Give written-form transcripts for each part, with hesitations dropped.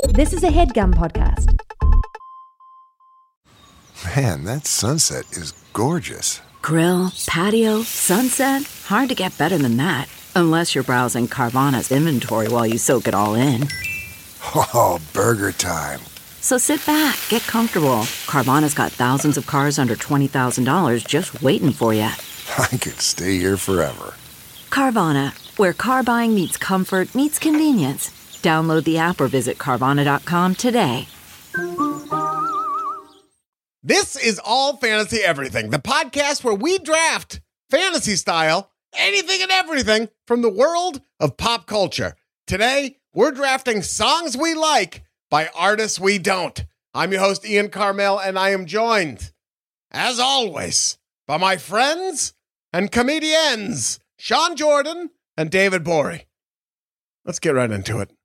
This is a HeadGum podcast. Man, that sunset is gorgeous. Grill, patio, sunset. Hard to get better than that. Unless you're browsing Carvana's inventory while you soak it all in. Oh, burger time. So sit back, get comfortable. Carvana's got thousands of cars under $20,000 just waiting for you. I could stay here forever. Carvana, where car buying meets comfort meets convenience. Download the app or visit Carvana.com today. This is All Fantasy Everything, the podcast where we draft fantasy style anything and everything from the world of pop culture. Today, we're drafting songs we like by artists we don't. I'm your host, Ian Carmel, and I am joined, as always, by my friends and comedians, Sean Jordan and David Borey. Let's get right into it.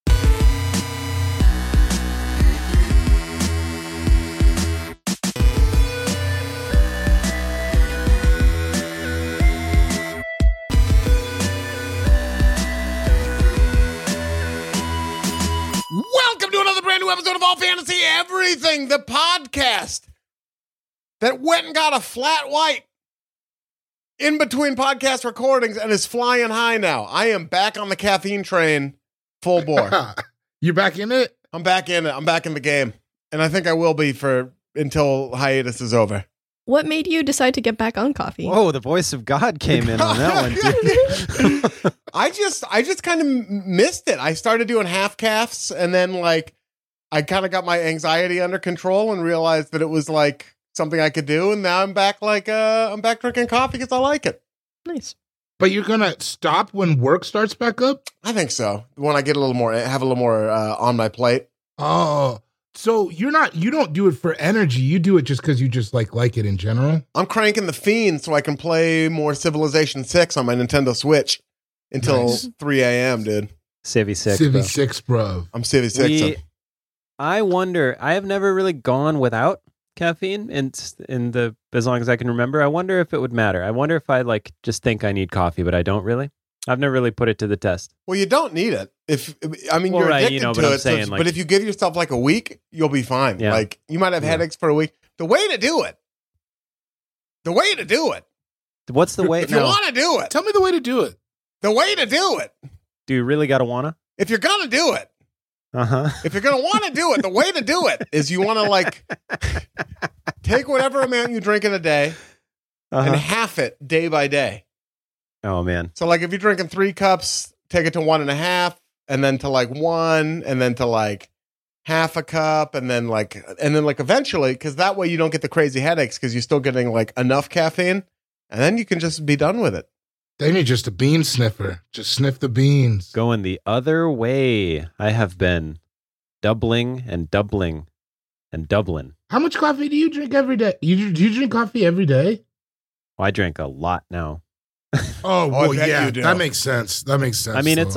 Welcome to another brand new episode of All Fantasy Everything, the podcast that went and got a flat white in between podcast recordings and is flying high now. I am back on the caffeine train, full bore. You're back in it? I'm back in it. I'm back in the game. And I think I will be until hiatus is over. What made you decide to get back on coffee? Whoa, the voice of God came in on that one, dude. I just kind of missed it. I started doing half calves, and then I kind of got my anxiety under control and realized that it was something I could do. And now I'm back I'm back drinking coffee because I like it. Nice. But you're going to stop when work starts back up? I think so. When I get have a little more on my plate. Oh, so you don't do it for energy. You do it just because you just like it in general? I'm cranking the Fiend so I can play more Civilization 6 on my Nintendo Switch until 3 a.m., dude. Civvy 6, Civvy bro. 6, bro. I'm Civvy 6. I wonder, I have never really gone without caffeine as long as I can remember. I wonder if it would matter. I wonder if I just think I need coffee, but I don't really. I've never really put it to the test. Well, you don't need it. You're right, addicted but to I'm saying, but if you give yourself a week, you'll be fine. Yeah. You might have headaches for a week. The way to do it. What's the way? If you want to do it. Tell me the way to do it. The way to do it. Do you really gotta wanna? If you're gonna do it. If you're gonna want to do it, the way to do it is you want to take whatever amount you drink in a day and half it day by day. Oh man. So if you're drinking 3 cups, take it to 1.5, and then to 1, and then to half a cup, and then eventually, because that way you don't get the crazy headaches because you're still getting enough caffeine, and then you can just be done with it. Then you're just a bean sniffer. Just sniff the beans. Going the other way. I have been doubling and doubling and doubling. How much coffee do you drink every day? Do you drink coffee every day? Oh, I drink a lot now. Oh, well, I bet yeah, you do. that makes sense. I mean, it's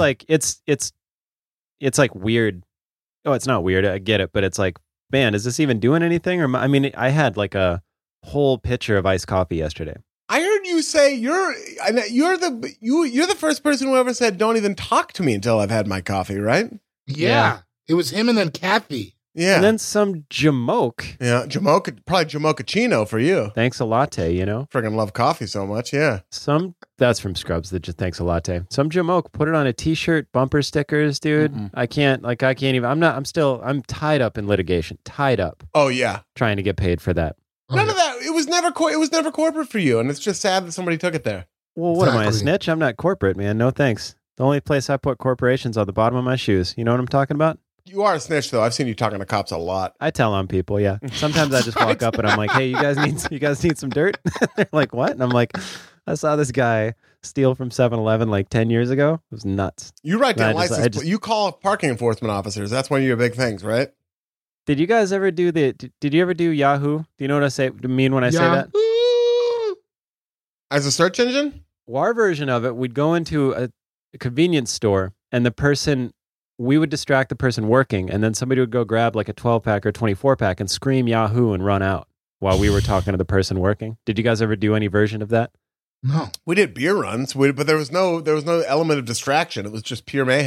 weird. Oh, it's not weird. I get it, but it's man, is this even doing anything? Or I had a whole pitcher of iced coffee yesterday. I heard you say you're the first person who ever said don't even talk to me until I've had my coffee, right? Yeah. It was him and then Kathy. Yeah. And then some Jamoke. Yeah, probably Jamochaccino for you. Thanks a latte, Friggin' love coffee so much, yeah. That's from Scrubs, that just thanks a latte. Some Jamoke, put it on a t-shirt, bumper stickers, dude. Mm-mm. I can't even, I'm tied up in litigation. Tied up. Oh, yeah. Trying to get paid for that. None of that. It was never corporate for you, and it's just sad that somebody took it there. Well, what am I, a Exactly. snitch? I'm not corporate, man. No thanks. The only place I put corporations on the bottom of my shoes. You know what I'm talking about? You are a snitch, though. I've seen you talking to cops a lot. I tell on people, yeah. Sometimes I just walk up and I'm like, "Hey, you guys need some dirt?" They're like, "What?" And I'm like, "I saw this guy steal from 7-Eleven 10 years ago. It was nuts." You write down And I license. just- You call parking enforcement officers. That's one of your big things, right? Did you guys ever do did you ever do Yahoo? Do you know what I mean when I say that? As a search engine? Our version of it, we'd go into a convenience store and we would distract the person working, and then somebody would go grab a 12-pack or 24-pack and scream Yahoo and run out while we were talking to the person working. Did you guys ever do any version of that? No. We did beer runs, but there was no element of distraction. It was just pure mayhem.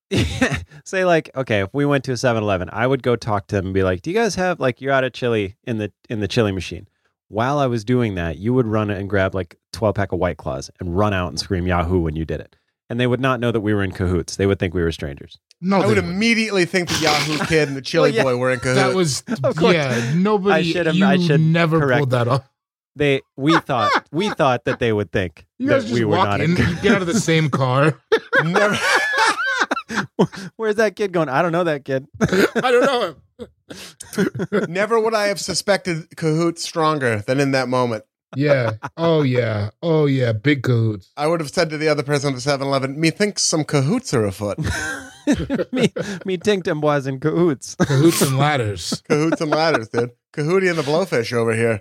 say like, okay, if we went to a 7-Eleven, I would go talk to them and be like, do you guys have like, you're out of chili in the chili machine. While I was doing that, you would run and grab like 12-pack of White Claws and run out and scream Yahoo when you did it. And they would not know that we were in cahoots. They would think we were strangers. No, I would immediately think the Yahoo Kid and the Chili Boy were in cahoots. That was, nobody, I should never correct pulled that off. We thought that they would think You guys that just we were walk not in, you get out of the same car. Never. Where's that kid going? I don't know that kid. I don't know him. Never would I have suspected cahoots stronger than in that moment. Yeah. Oh, yeah. Oh, yeah. Big cahoots. I would have said to the other person at 7-Eleven, methinks some cahoots are afoot. me tink them boys in cahoots. Cahoots and ladders. Cahoots and ladders, dude. Cahootie and the Blowfish over here.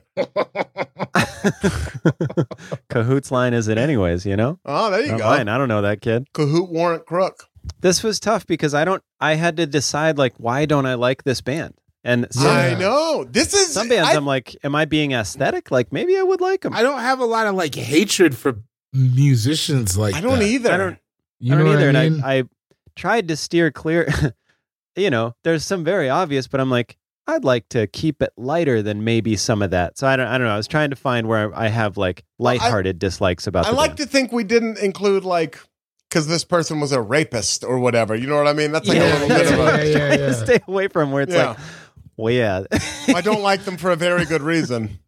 Cahoots line is it anyways, you know? Oh, there you Not go. mine. I don't know that kid. Cahoot Warrant Crook. This was tough because I had to decide like, why don't I like this band? And some, I know. This is some bands I'm like, am I being aesthetic? Like maybe I would like them. I don't have a lot of like hatred for musicians like I don't that. either. I don't You I know don't either. what I mean? And I tried to steer clear. You know, there's some very obvious, but I'm like, I'd like to keep it lighter than maybe some of that. So I don't know. I was trying to find where I have like lighthearted dislikes about I the like band. to think we didn't include like because this person was a rapist or whatever. You know what I mean? That's like a little bit of a. yeah. Stay away from where it's Yeah. like, well, yeah. I don't like them for a very good reason.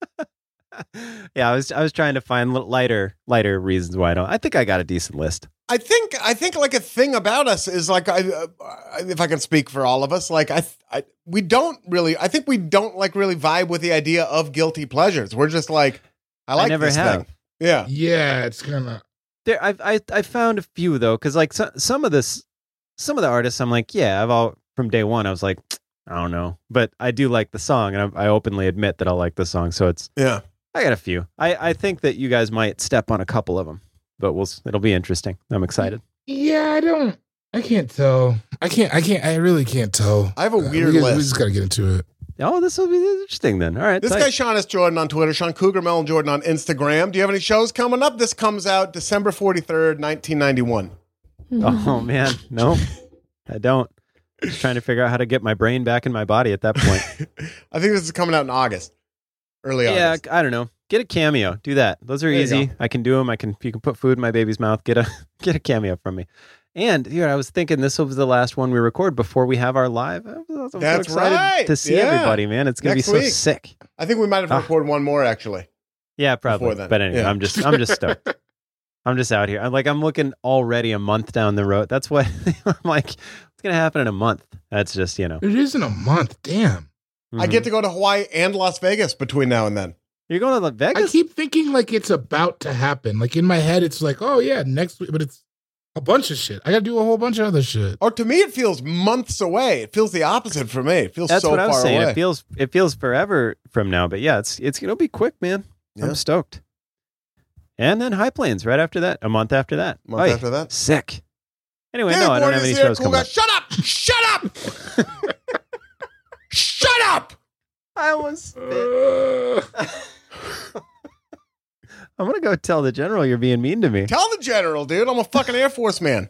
Yeah, I was trying to find lighter reasons why I don't. I think I got a decent list. I think like a thing about us is like if I can speak for all of us, like we don't like really vibe with the idea of guilty pleasures. We're just like I like never this have. thing. Yeah. Yeah, it's kind of. There, I found a few though, because like some of the artists, I'm like, yeah, I've all from day one. I was like, I don't know, but I do like the song, and I openly admit that I like the song. So Yeah. I got a few. I think that you guys might step on a couple of them, but it'll be interesting. I'm excited. Yeah, I can't tell. I really can't tell. I have a weird we list. just got to get into it. Oh, this will be interesting then. All right. This tight. guy, Sean S. Jordan on Twitter, Sean Cougar Melon Jordan on Instagram. Do you have any shows coming up? This comes out December 43rd, 1991. Oh man, no, I don't. Just trying to figure out how to get my brain back in my body at that point. I think this is coming out in August. Early Yeah, August. I don't know. Get a cameo. Do that. Those are There you easy. go. I can do them. You can put food in my baby's mouth. Get a cameo from me. And dude, I was thinking this was the last one we record before we have our live. I'm so That's excited right. to see Yeah. everybody, man. It's gonna Next be so week. sick. I think we might have Ah. recorded one more actually. Yeah, probably. Before then. But anyway, Yeah. I'm just stoked. I'm just out here. I'm looking already a month down the road. That's what I'm like. What's gonna happen in a month? That's just It isn't a month. Damn. I get to go to Hawaii and Las Vegas between now and then. You're going to I Vegas. keep thinking like it's about to happen. Like in my head, it's like, oh yeah, next week, but it's a bunch of shit. I got to do a whole bunch of other shit. Or to me, it feels months away. It feels the opposite for me. It feels That's so what I was far saying. away. It feels forever from now, but yeah, it'll be quick, man. Yeah. I'm stoked. And then High Plains right after that, a month after that. Month Oy, after that. sick. Anyway, Hey, no, I don't have Gordon's any here, shows cool coming guy. up. Shut up! Shut up! Shut up! I almost I'm gonna go tell the general you're being mean to me. Tell the general, dude. I'm a fucking Air Force man.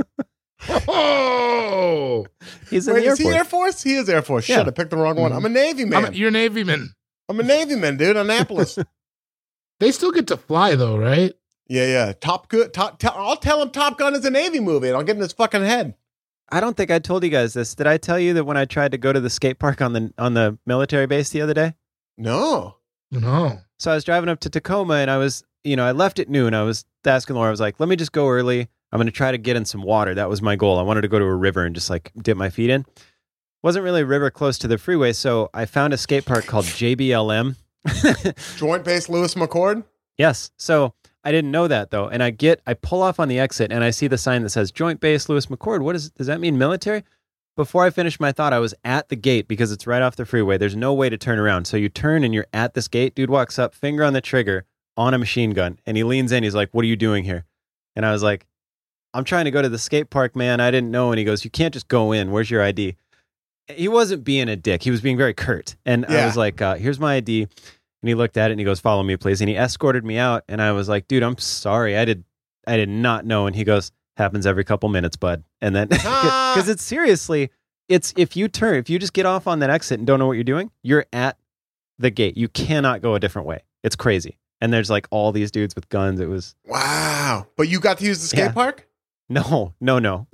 Oh, He's in Wait, the is he airport. Air Force? He is Air Force. Yeah. Shit, I picked the wrong one. I'm a Navy man. you're Navy man. I'm a Navy man, dude. Annapolis. They still get to fly though, right? Yeah. I'll tell him Top Gun is a Navy movie, and I'll get in his fucking head. I don't think I told you guys this. Did I tell you that when I tried to go to the skate park on the military base the other day? No. No. So I was driving up to Tacoma and I was, I left at noon. I was asking Laura, I was like, let me just go early. I'm going to try to get in some water. That was my goal. I wanted to go to a river and just like dip my feet in. Wasn't really a river close to the freeway. So I found a skate park called JBLM. Joint Base Lewis McCord? Yes. So I didn't know that though. And I pull off on the exit and I see the sign that says Joint Base Lewis McCord. Does that mean military? Before I finished my thought, I was at the gate because it's right off the freeway. There's no way to turn around. So you turn and you're at this gate. Dude walks up, finger on the trigger on a machine gun. And he leans in. He's like, what are you doing here? And I was like, I'm trying to go to the skate park, man. I didn't know. And he goes, you can't just go in. Where's your ID? He wasn't being a dick. He was being very curt. And I Yeah. was like, here's my ID. And he looked at it and he goes, follow me, please. And he escorted me out. And I was like, dude, I'm sorry. I did not know. And he goes, Happens every couple minutes, bud. And then, because it's seriously, it's if you just get off on that exit and don't know what you're doing, you're at the gate. You cannot go a different way. It's crazy. And there's like all these dudes with guns. It was wow. But you got to use the skate park? No. Oh. No,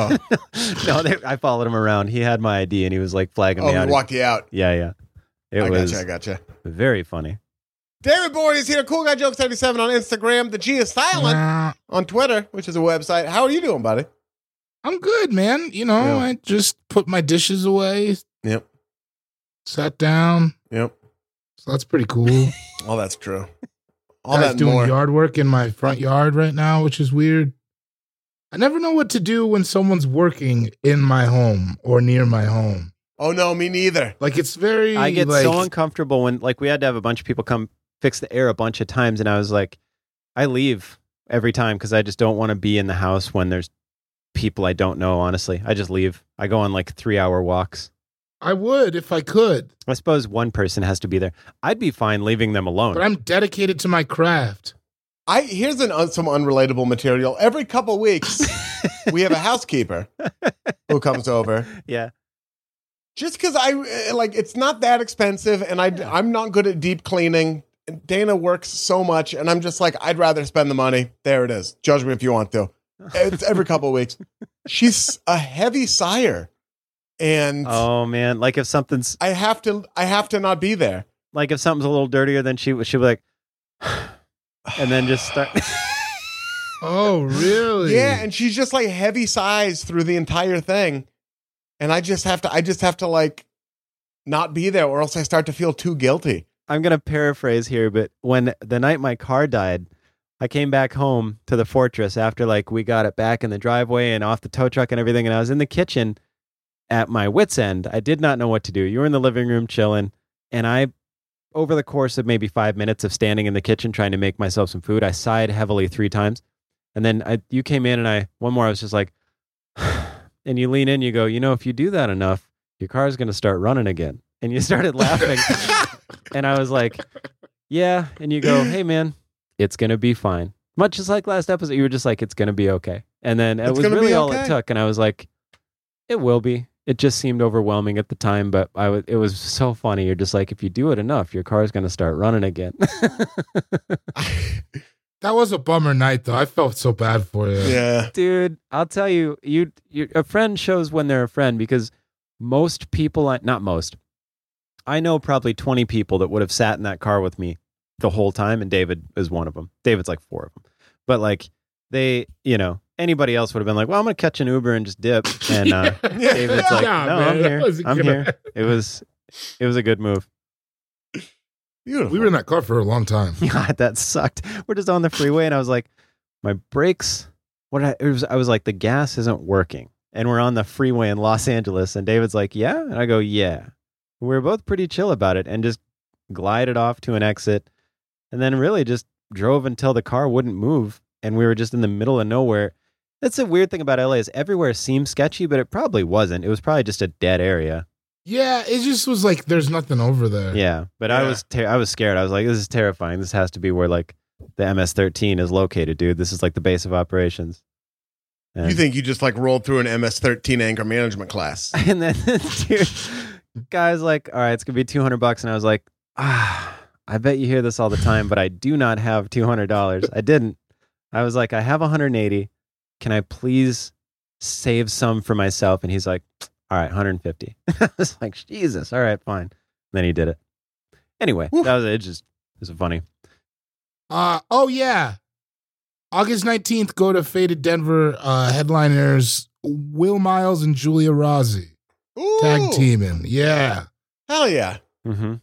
I followed him around. He had my ID and he was like flagging me out. Oh, he walked you out. Yeah. I gotcha. Very funny. David Boyd is here. Cool Guy Jokes 87 on Instagram. The G is silent on Twitter, which is a website. How are you doing, buddy? I'm good, man. I just put my dishes away. Yep. Sat down. Yep. So that's pretty cool. Oh, that's true. All that doing yard work in my front yard right now, which is weird. I never know what to do when someone's working in my home or near my home. Oh, no, me neither. Like, it's very... I get so uncomfortable when, like, we had to have a bunch of people come fix the air a bunch of times, and I was like, I leave every time because I just don't want to be in the house when there's people I don't know, honestly. I just leave. I go on, like, 3-hour walks. I would if I could. I suppose one person has to be there. I'd be fine leaving them alone. But I'm dedicated to my craft. Here's some unrelatable material. Every couple weeks, we have a housekeeper who comes over. Yeah. Just because it's not that expensive, and I'm not good at deep cleaning. Dana works so much, and I'm just like, I'd rather spend the money. There it is. Judge me if you want to. It's every couple of weeks. She's a heavy sigher, and oh man, like if something's, I have to not be there. Like if something's a little dirtier, then she'll be like, and then just start. Oh really? Yeah, and she's just like heavy sighs through the entire thing. And I just have to like not be there, or else I start to feel too guilty. I'm going to paraphrase here, but when the night my car died, I came back home to the Fortress after like we got it back in the driveway and off the tow truck and everything. And I was in the kitchen at my wit's end. I did not know what to do. You were in the living room chilling. And I, over the course of maybe 5 minutes of standing in the kitchen trying to make myself some food, I sighed heavily 3 times. And then you came in and one more, I was just like, and you lean in, you go, if you do that enough, your car's going to start running again. And you started laughing. And I was like, yeah. And you go, hey, man, it's going to be fine. Much as like last episode, you were just like, it's going to be okay. And then it was really all it took. And I was like, it will be. It just seemed overwhelming at the time, but it was so funny. You're just like, if you do it enough, your car's going to start running again. That was a bummer night, though. I felt so bad for you. Yeah. Dude, I'll tell you, a friend shows when they're a friend, because most people, not most, I know probably 20 people that would have sat in that car with me the whole time, and David is one of them. David's like 4 of them. But like, they, anybody else would have been like, well, I'm going to catch an Uber and just dip. And David's like, no, man, I'm here. It was a good move. Beautiful. We were in that car for a long time. God, that sucked. We're just on the freeway, and I was like, my brakes. I was like, the gas isn't working, and we're on the freeway in Los Angeles. And David's like, yeah, and I go, yeah. We were both pretty chill about it, and just glided off to an exit, and then really just drove until the car wouldn't move, and we were just in the middle of nowhere. That's the weird thing about LA is everywhere seems sketchy, but it probably wasn't. It was probably just a dead area. Yeah, it just was like there's nothing over there. Yeah, but I was scared. I was like, this is terrifying. This has to be where like the MS-13 is located, dude. This is like the base of operations. And you think you just like rolled through an MS-13 anger management class? And then, dude, guy's like, all right, it's gonna be $200, and I was like, I bet you hear this all the time, but I do not have $200. I didn't. I was like, I have 180. Can I please save some for myself? And he's like, all right, 150. I was like, Jesus. All right, fine. And then he did it. Anyway, that was it. It was funny. Oh yeah. August 19th, go to Faded Denver. Headliners Will Miles and Julia Rossi. Ooh. Tag teaming. Yeah. Hell yeah. Mm-hmm.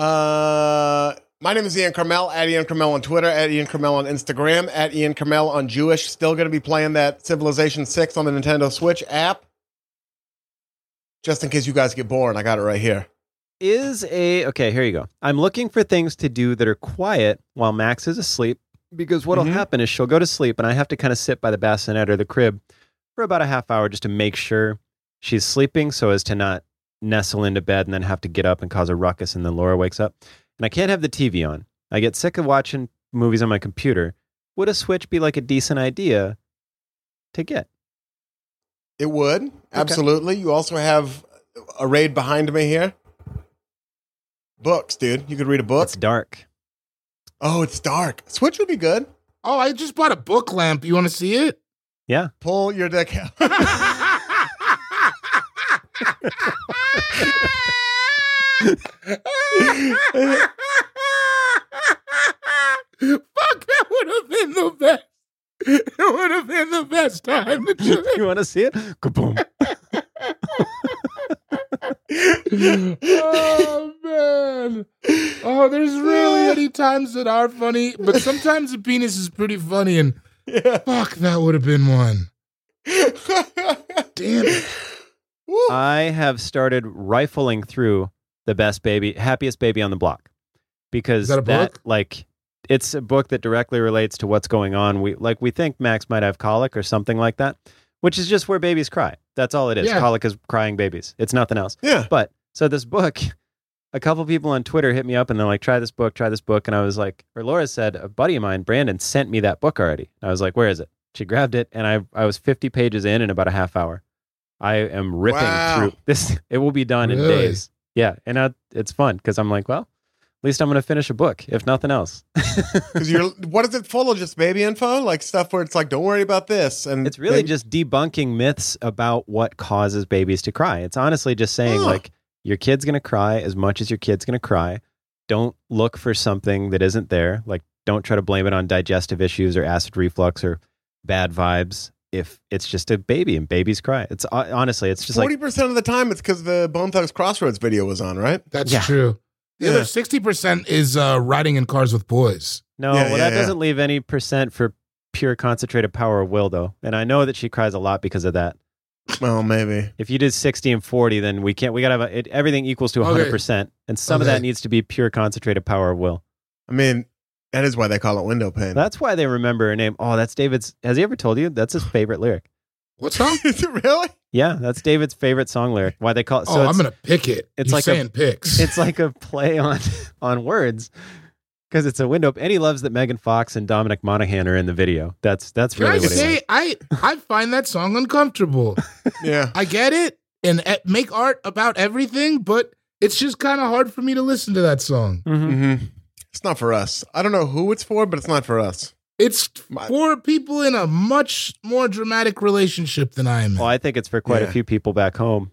My name is Ian Carmel, at Ian Carmel on Twitter, at Ian Carmel on Instagram, at Ian Carmel on Jewish. Still going to be playing that Civilization 6 on the Nintendo Switch app. Just in case you guys get bored, I got it right here. Okay, here you go. I'm looking for things to do that are quiet while Max is asleep, because what'll happen is she'll go to sleep and I have to kind of sit by the bassinet or the crib for about a half hour just to make sure she's sleeping, so as to not nestle into bed and then have to get up and cause a ruckus and then Laura wakes up. And I can't have the TV on. I get sick of watching movies on my computer. Would a Switch be like a decent idea to get. It would. Absolutely. You also have arrayed behind me here. Books, dude. You could read a book. It's dark. Oh, it's dark. Switch would be good. Oh, I just bought a book lamp. You want to see it? Yeah. Pull your dick out. Fuck, that would have been the best. It would have been the best time. You want to see it? Kaboom. Oh, man. Oh, there's really any times that are funny, but sometimes the penis is pretty funny, and fuck, that would have been one. Damn it. I have started rifling through the best baby, happiest baby on the block, because Is that a book? like, it's a book that directly relates to what's going on. We think Max might have colic or something like that, which is just where babies cry. That's all it is. Yeah. Colic is crying babies. It's nothing else. Yeah. But so this book, a couple people on Twitter hit me up and they're like, try this book. And I was like, or Laura said, a buddy of mine, Brandon, sent me that book already. I was like, where is it? She grabbed it and I was 50 pages in about a half hour. I am ripping through this. It will be done in Really? days. Yeah. And it's fun because I'm like, well, at least I'm going to finish a book, if nothing else. Because what is it full of? Just baby info? Like stuff where it's like, don't worry about this. And It's really just debunking myths about what causes babies to cry. It's honestly just saying, like, your kid's going to cry as much as your kid's going to cry. Don't look for something that isn't there. Like, don't try to blame it on digestive issues or acid reflux or bad vibes. If it's just a baby and babies cry, it's honestly, it's just 40% of the time it's because the Bone Thugs Crossroads video was on, right? That's Yeah. true. The Yeah. other 60% is riding in cars with boys. no, Yeah, well, yeah, that doesn't leave any percent for pure concentrated power of will, though. And I know that she cries a lot because of that. Well, maybe. If you did 60 and 40, then we got to have everything equals to 100%. And some of that Okay. needs to be pure concentrated power of will. I mean, that is why they call it window pane. That's why they remember her name. Oh, that's David's. Has he ever told you? That's his favorite lyric. What song? Is it really? Yeah, that's David's favorite song lyric. Why they call it. I'm going to pick it. it's You're like saying picks. It's like a play on words because it's a window. And he loves that Megan Fox and Dominic Monaghan are in the video. That's Can really I what he say, likes. I find that song uncomfortable. Yeah. I get it and make art about everything, but it's just kind of hard for me to listen to that song. Mm-hmm. It's not for us. I don't know who it's for, but it's not for us. It's for people in a much more dramatic relationship than I am in. Well, I think it's for quite a few people back home.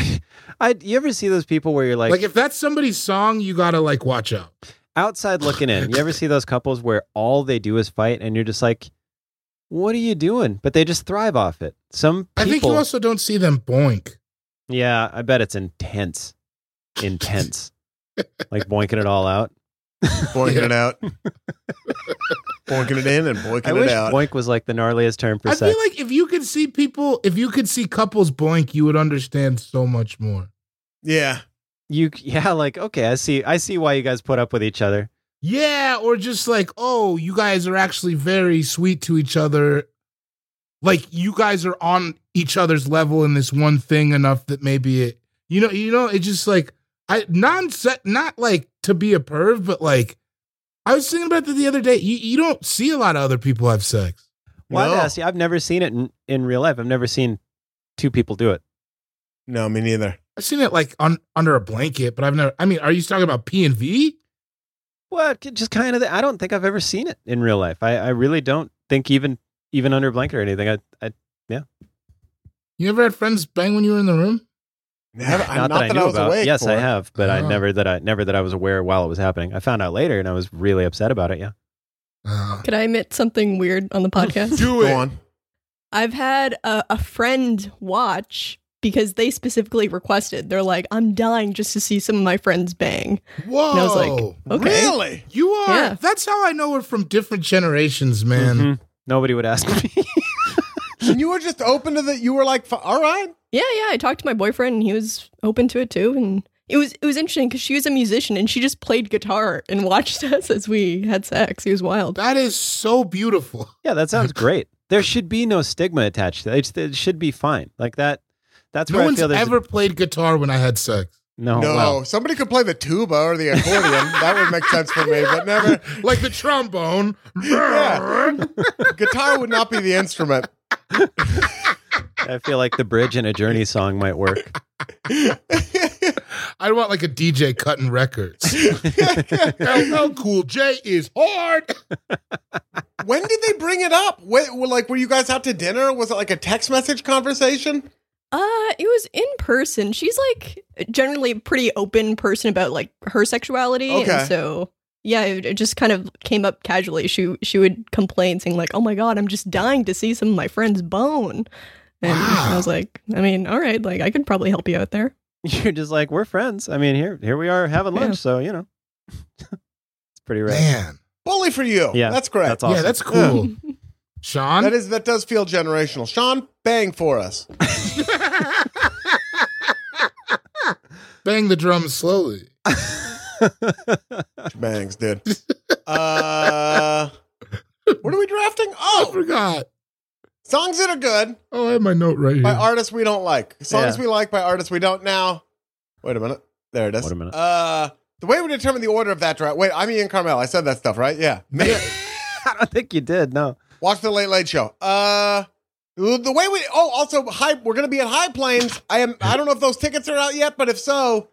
You ever see those people where you're like if that's somebody's song, you got to like watch out. outside looking in? You ever see those couples where all they do is fight and you're just like, what are you doing? But they just thrive off it. Some people, I think you also don't see them boink. yeah, I bet it's intense. Like boinking it all out. Boinking it out. Boinking it in and boinking I it wish out. boink was like the gnarliest term for I sex. feel like if you could see couples boink, you would understand so much more. Yeah. Like, okay, I see why you guys put up with each other. Yeah, or just like, oh, you guys are actually very sweet to each other. Like you guys are on each other's level in this one thing enough that maybe it, it's just like not like to be a perv, but like I was thinking about that the other day. You don't see a lot of other people have sex. Well, No. I've never seen it in real life. I've never seen two people do it. No, me neither. I've seen it like under a blanket, but I've never. I mean, are you talking about P&V? Well, just kind of. I don't think I've ever seen it in real life. I really don't think even under a blanket or anything. You ever had friends bang when you were in the room? Not that I knew about. awake Yes, for I it. have, but I Oh. never that I was aware while it was happening. I found out later, and I was really upset about it. Yeah. Could I admit something weird on the podcast? Do it. Go on. I've had a friend watch because they specifically requested. They're like, I'm dying just to see some of my friends bang. Whoa. And I was like, okay. Really? You are. Yeah. That's how I know we're from different generations, man. Mhm. Nobody would ask me. And you were just open to the. You were like, all right. Yeah. I talked to my boyfriend and he was open to it too. And it was interesting because she was a musician and she just played guitar and watched us as we had sex. It was wild. That is so beautiful. Yeah, that sounds great. There should be no stigma attached to it. It should be fine. Like that. That's No where I one's feel there's ever played guitar when I had sex. no. No, Well, somebody could play the tuba or the accordion. That would make sense for me, but never. Like the trombone. Yeah. Guitar would not be the instrument. I feel like the bridge in a Journey song might work. I want like a DJ cutting records. LL Cool J is hard. When did they bring it up? Were you guys out to dinner? Was it like a text message conversation? It was in person. She's like generally a pretty open person about like her sexuality. Okay. And so yeah, it just kind of came up casually. She would complain saying like, "Oh my God, I'm just dying to see some of my friends bone." And I was like, I mean, all right, like I could probably help you out there. You're just like, we're friends. I mean, here we are having lunch, so you know. It's pretty rare. Man. Bully for you. Yeah, That's great. that's awesome. Yeah, that's cool. Sean? That does feel generational. Sean, bang for us. Bang the drums slowly. Bangs, dude. What are we drafting? I Oh, forgot. songs that are good Oh, I have my note right here. by artists we don't like. Songs Yeah. we like by artists we don't. Now, wait a minute. There it is. Wait a minute. The way we determine the order of that draft. Wait, I'm Ian Carmel. I said that stuff, right? Yeah. I don't think you did. No. Watch the Late Late Show. The way we. Oh, also, we're going to be at High Plains. I don't know if those tickets are out yet, but if so,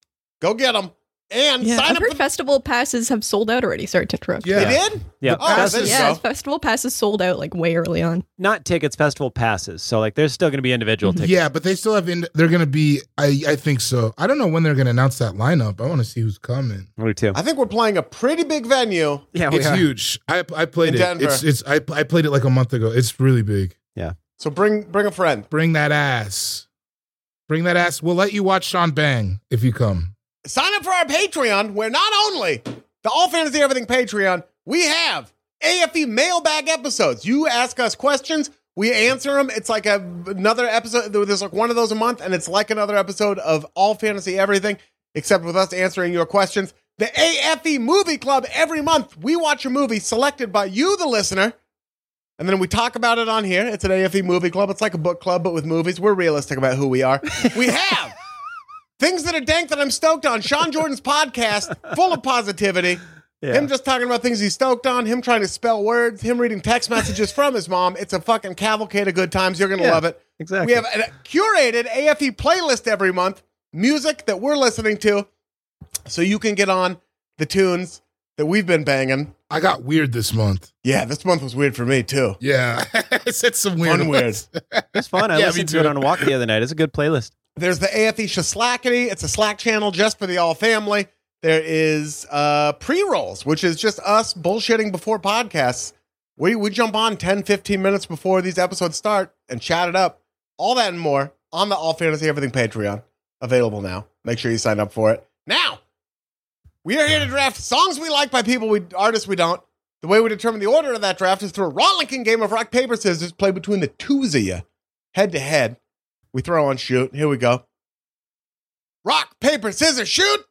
go get them. And Yeah, sign I've up heard for. festival passes have sold out already. Sorry to interrupt. Yeah. They did? Yeah. Oh, passes- there you Yeah, go. festival passes sold out like way early on. Not tickets, festival passes. So like, there's still going to be individual tickets. Yeah, but they still have. They're going to be. I think so. I don't know when they're going to announce that lineup. I want to see who's coming. Me too. I think we're playing a pretty big venue. Yeah, It's huge. I played In it. Denver. I played it like a month ago. It's really big. So bring a friend. Bring that ass. Bring that ass. We'll let you watch Sean Bang if you come. Sign up for our Patreon, where not only the All Fantasy Everything Patreon, we have AFE mailbag episodes. You ask us questions, we answer them. It's like another episode. There's like one of those a month, and it's like another episode of All Fantasy Everything, except with us answering your questions. The AFE Movie Club, every month, we watch a movie selected by you, the listener, and then we talk about it on here. It's an AFE Movie Club. It's like a book club, but with movies. We're realistic about who we are. We have Things That Are Dank That I'm Stoked On. Sean Jordan's podcast, full of positivity. Yeah. Him just talking about things he's stoked on, him trying to spell words, him reading text messages from his mom. It's a fucking cavalcade of good times. You're going to Yeah, love it. exactly. We have a curated AFE playlist every month, music that we're listening to, so you can get on the tunes that we've been banging. I got weird this month. Yeah, this month was weird for me, too. Yeah, I said some weird Fun ones. It's fun. I Yeah, listened me to it too. on a walk the other night. It's a good playlist. There's the AFE Shaslackity. It's a Slack channel just for the all family. There is pre-rolls, which is just us bullshitting before podcasts. We jump on 10, 15 minutes before these episodes start and chat it up. All that and more on the All Fantasy Everything Patreon. Available now. Make sure you sign up for it. Now, we are here to draft songs we like by artists we don't. The way we determine the order of that draft is through a rollicking game of rock, paper, scissors played between the twos of you, head to head. We throw on shoot. Here we go. Rock, paper, scissors, shoot!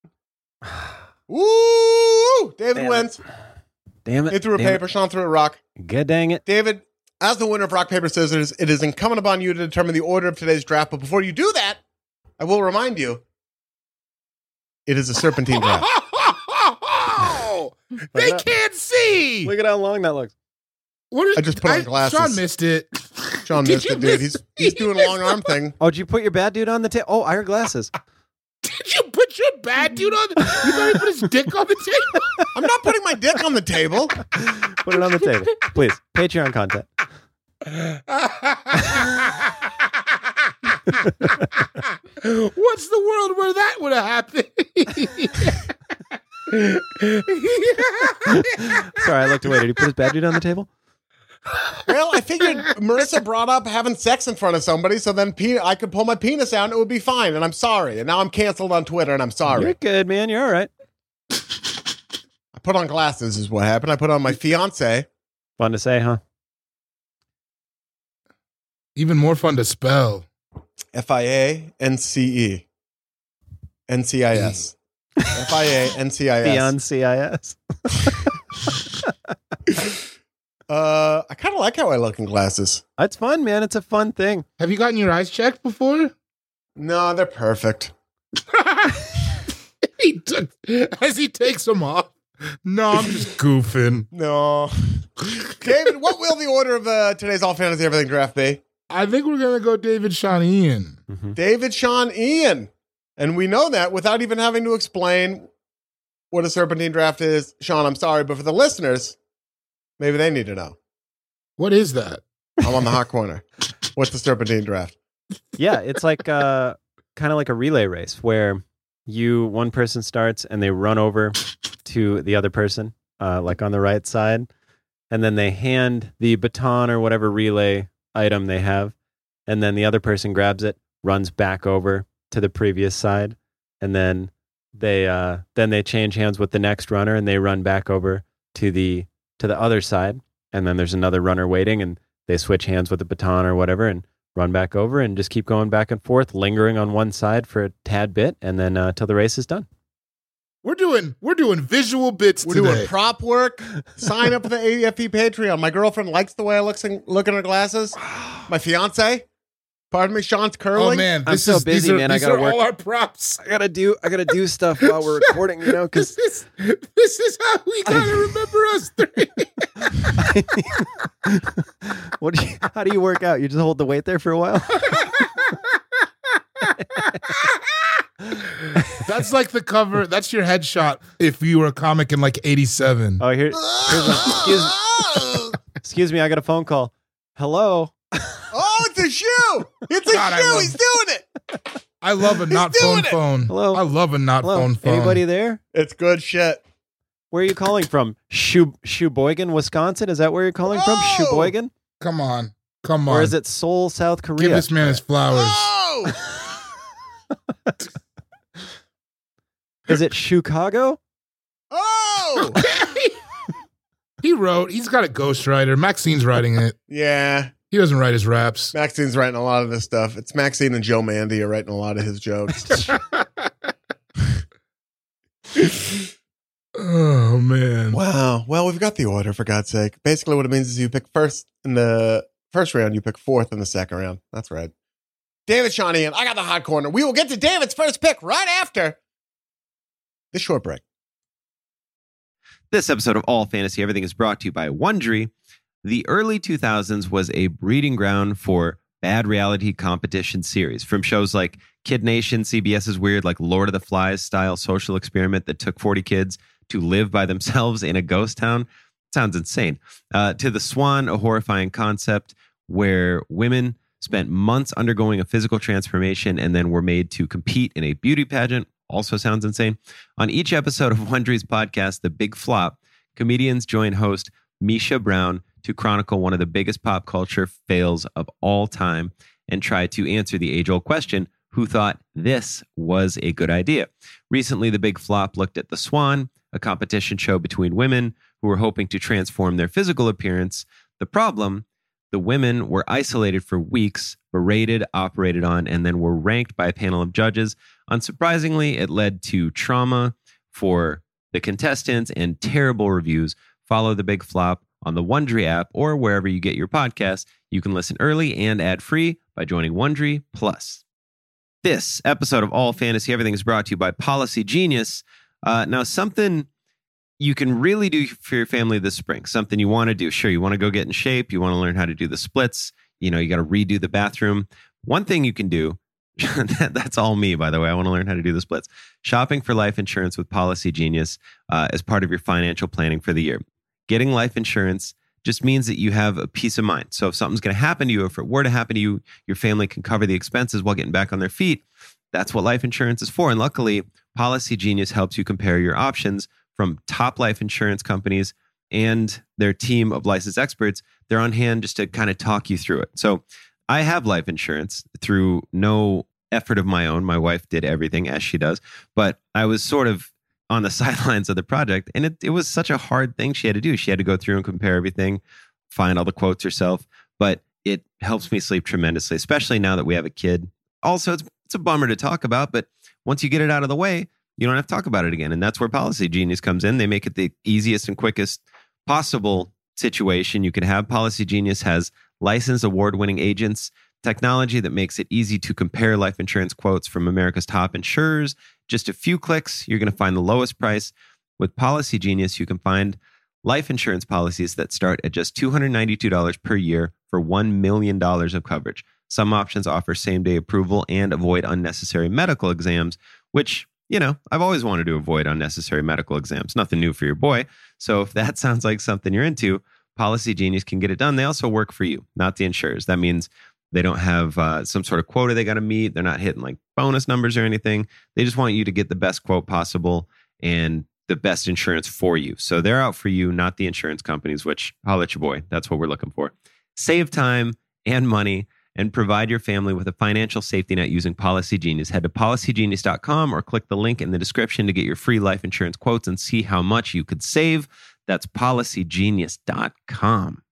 Woo! David Damn it. wins. Damn it. He threw a Damn paper, Sean threw a rock. it. Good dang it. David, as the winner of Rock, Paper, Scissors, it is incumbent upon you to determine the order of today's draft. But before you do that, I will remind you, it is a serpentine draft. They can't see. Look at how long that looks. What is, I just put on glasses. Sean missed it. Sean Did missed you it, dude. miss- He's you doing a missed long the- arm thing. Oh, did you put your bad dude on the table? Oh, I heard glasses. Did you put your bad dude on? You thought he put his dick on the table? I'm not putting my dick on the table. Put it on the table. Please. Patreon content. What's the world where that would have happened? Sorry, I looked away. Did he put his bad dude on the table? Well, I figured Marissa brought up having sex in front of somebody, so then I could pull my penis out and it would be fine. And I'm sorry. And now I'm canceled on Twitter, and I'm sorry. You're good, man. You're all right. I put on glasses is what happened. I put on my fiance. Fun to say, huh? Even more fun to spell. FIANCE. NCIS. FIANCIS. Beyond CIS. I kind of like how I look in glasses. It's fun, man. It's a fun thing. Have you gotten your eyes checked before? No, they're perfect. As he takes them off. No, I'm just goofing. No. David, what will the order of today's All Fantasy Everything draft be? I think we're going to go David, Sean, Ian. Mm-hmm. David, Sean, Ian. And we know that without even having to explain what a Serpentine draft is. Sean, I'm sorry, but for the listeners, maybe they need to know. What is that? I'm on the hot corner. What's the Serpentine draft? Yeah, it's like kind of like a relay race where one person starts and they run over to the other person, like on the right side, and then they hand the baton or whatever relay item they have, and then the other person grabs it, runs back over to the previous side, and then they change hands with the next runner and they run back over to the other side, and then there's another runner waiting and they switch hands with the baton or whatever and run back over and just keep going back and forth, lingering on one side for a tad bit, and then till the race is done. We're doing visual bits We're today. doing prop work. Sign up for the AFP Patreon. My girlfriend likes the way I look in her glasses. My fiance, pardon me, Sean's curling. Oh man, I'm so busy, man. I These gotta are work. all our props. I gotta do stuff while we're recording, because This is how we gotta remember us three. how do you work out? You just hold the weight there for a while? That's like the cover. That's your headshot if you were a comic in like '87. Oh, here's excuse me, I got a phone call. Hello. Oh, it's a shoe. It's a God, I shoe. love He's doing it. I love a not doing phone it. phone. Hello. I love a not Hello. phone phone. Anybody there? It's good shit. Where are you calling from? Sheboygan, Wisconsin? Is that where you're calling from? Oh! Sheboygan? Come on. Or is it Seoul, South Korea? Give this man his flowers. Oh, Is it Chicago? oh. He's got a ghostwriter. Maxine's writing it. Yeah, He doesn't write his raps. Maxine's writing a lot of this stuff. It's Maxine and Joe Mandy are writing a lot of his jokes. Oh man. Wow. Well, we've got the order, for God's sake. Basically, what it means is you pick first in the first round, you pick fourth in the second round. That's right. David, Sean, Ian, I got the hot corner. We will get to David's first pick right after this short break. This episode of All Fantasy Everything is brought to you by Wondery. The early 2000s was a breeding ground for bad reality competition series, from shows like Kid Nation, CBS's weird like Lord of the Flies style social experiment that took 40 kids to live by themselves in a ghost town. Sounds insane. To The Swan, a horrifying concept where women spent months undergoing a physical transformation and then were made to compete in a beauty pageant. Also sounds insane. On each episode of Wondery's podcast, The Big Flop, comedians join host Misha Brown to chronicle one of the biggest pop culture fails of all time and try to answer the age-old question, who thought this was a good idea? Recently, The Big Flop looked at The Swan, a competition show between women who were hoping to transform their physical appearance. The problem, the women were isolated for weeks, berated, operated on, and then were ranked by a panel of judges. Unsurprisingly, it led to trauma for the contestants and terrible reviews. Follow The Big Flop on the Wondery app or wherever you get your podcasts. You can listen early and ad-free by joining Wondery Plus. This episode of All Fantasy Everything is brought to you by Policy Genius. Now, something you can really do for your family this spring, something you want to do. Sure, you want to go get in shape. You want to learn how to do the splits. You got to redo the bathroom. One thing you can do, that's all me, by the way. I want to learn how to do the splits. Shopping for life insurance with Policy Genius as part of your financial planning for the year. Getting life insurance just means that you have a peace of mind. So if something's going to happen to you, if it were to happen to you, your family can cover the expenses while getting back on their feet. That's what life insurance is for. And luckily, Policy Genius helps you compare your options from top life insurance companies and their team of licensed experts. They're on hand just to kind of talk you through it. So I have life insurance through no effort of my own. My wife did everything as she does, but I was sort of on the sidelines of the project. And it was such a hard thing she had to do. She had to go through and compare everything, find all the quotes herself. But it helps me sleep tremendously, especially now that we have a kid. Also, it's a bummer to talk about, but once you get it out of the way, you don't have to talk about it again. And that's where Policy Genius comes in. They make it the easiest and quickest possible situation you could have. Policy Genius has licensed award-winning agents, technology that makes it easy to compare life insurance quotes from America's top insurers. Just a few clicks, you're going to find the lowest price. With Policy Genius, you can find life insurance policies that start at just $292 per year for $1 million of coverage. Some options offer same-day approval and avoid unnecessary medical exams, which, you know, I've always wanted to avoid unnecessary medical exams. Nothing new for your boy. So if that sounds like something you're into, Policy Genius can get it done. They also work for you, not the insurers. That means they don't have some sort of quota they got to meet. They're not hitting like bonus numbers or anything. They just want you to get the best quote possible and the best insurance for you. So they're out for you, not the insurance companies, which holla at your boy. That's what we're looking for. Save time and money and provide your family with a financial safety net using Policy Genius. Head to policygenius.com or click the link in the description to get your free life insurance quotes and see how much you could save. That's policygenius.com.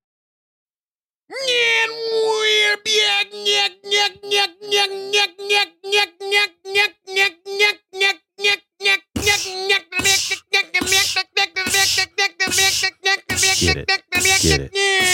Get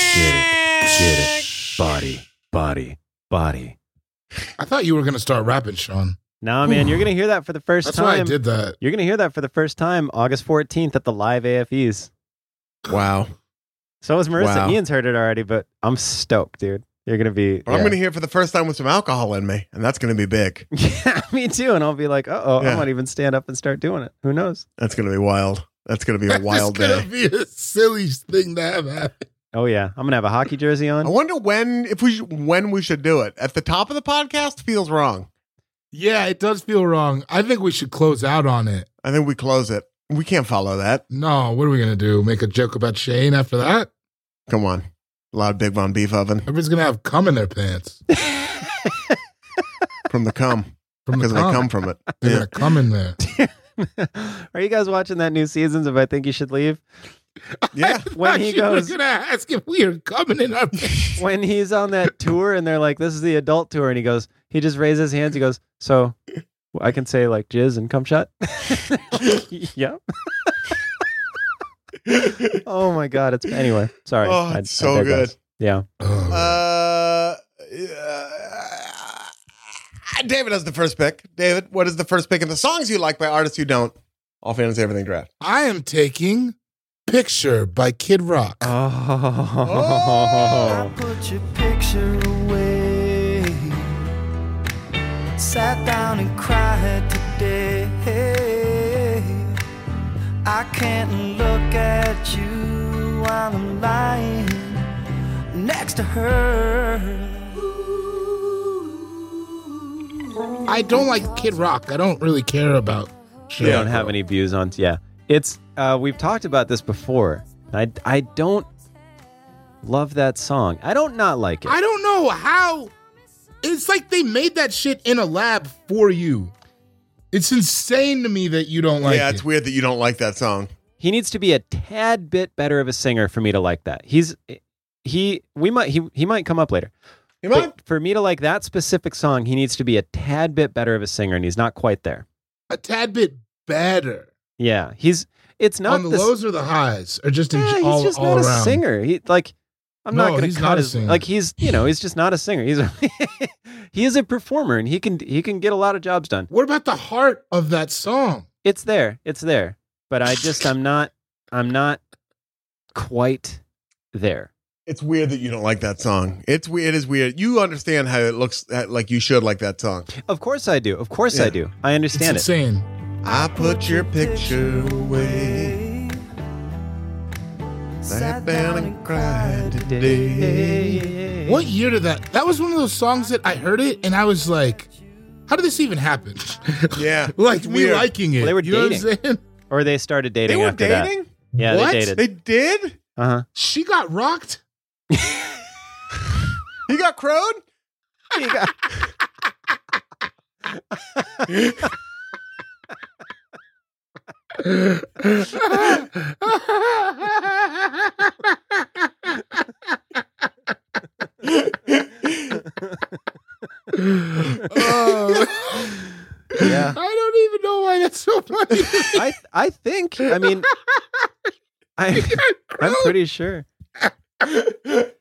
it. Body. I thought you were going to start rapping, Sean. No, man, you're going to hear that for the first That's time. why I did that. You're going to hear that for the first time August 14th at the live AFEs. Wow. So is Marissa. Wow. Ian's heard it already, but I'm stoked, dude. You're going to be... But I'm going to hear it for the first time with some alcohol in me, and that's going to be big. Yeah, me too. And I'll be like, uh-oh, Yeah. I might even stand up and start doing it. Who knows? That's going to be wild. That's going to be a wild It's day. going to be a silly thing to have happen. Oh, yeah. I'm going to have a hockey jersey on. I wonder when we should do it. At the top of the podcast feels wrong. Yeah, it does feel wrong. I think we should close out on it. I think we close it. We can't follow that. No, what are we going to do? Make a joke about Shane after that? Come on. Loud Big Von Beef Oven. Everybody's going to have cum in their pants. From the cum. From the Because they cum. come from it. They're Yeah. going to come in there. Are you guys watching that new Seasons of I Think You Should Leave? Yeah. When he I was goes, going to ask if we are coming in our pants. when he's on that tour and they're like, this is the adult tour. And he goes, he just raises his hands. He goes, so I can say like jizz and cum shot. Yeah. Oh my God. Anyway, sorry. Oh, it's so digress. good. Yeah. David has the first pick. David, what is the first pick? And the songs you like by artists you don't. All Fantasy Everything Draft. I am taking Picture by Kid Rock. Oh. Put your picture away. Sat down and cried today. I can't look at you while I'm lying next to her. I don't like Kid Rock. I don't really care about You don't have any views on. Yeah. It's, we've talked about this before. I don't love that song. I don't not like it. I don't know how. It's like they made that shit in a lab for you. It's insane to me that you don't like it. It's weird that you don't like that song. He needs to be a tad bit better of a singer for me to like that. He might come up later. You might. But for me to like that specific song, he needs to be a tad bit better of a singer, and he's not quite there. A tad bit better. Yeah, it's not on the lows or the highs, or just in he's all, just all not around. a singer. I'm not going he's to not cut a his singer. like he's just not a singer. He is a performer, and he can get a lot of jobs done. What about the heart of that song? It's there, but I'm not quite there. It's weird that you don't like that song. It is weird. You understand how it looks like you should like that song. Of course I do. I do. I understand It's it. insane. I put your picture away. Sat down and cried today. What year did that? That was one of those songs that I heard it and I was like, how did this even happen? Yeah. Like it's me weird. liking it. Well, they were you know dating. what I'm saying? Or they started dating They were after dating? that. Yeah, What? they dated. They did? Uh-huh. She got rocked? He got crowed? Yeah. I don't even know why that's so funny. I think, I mean, I'm pretty sure. I'll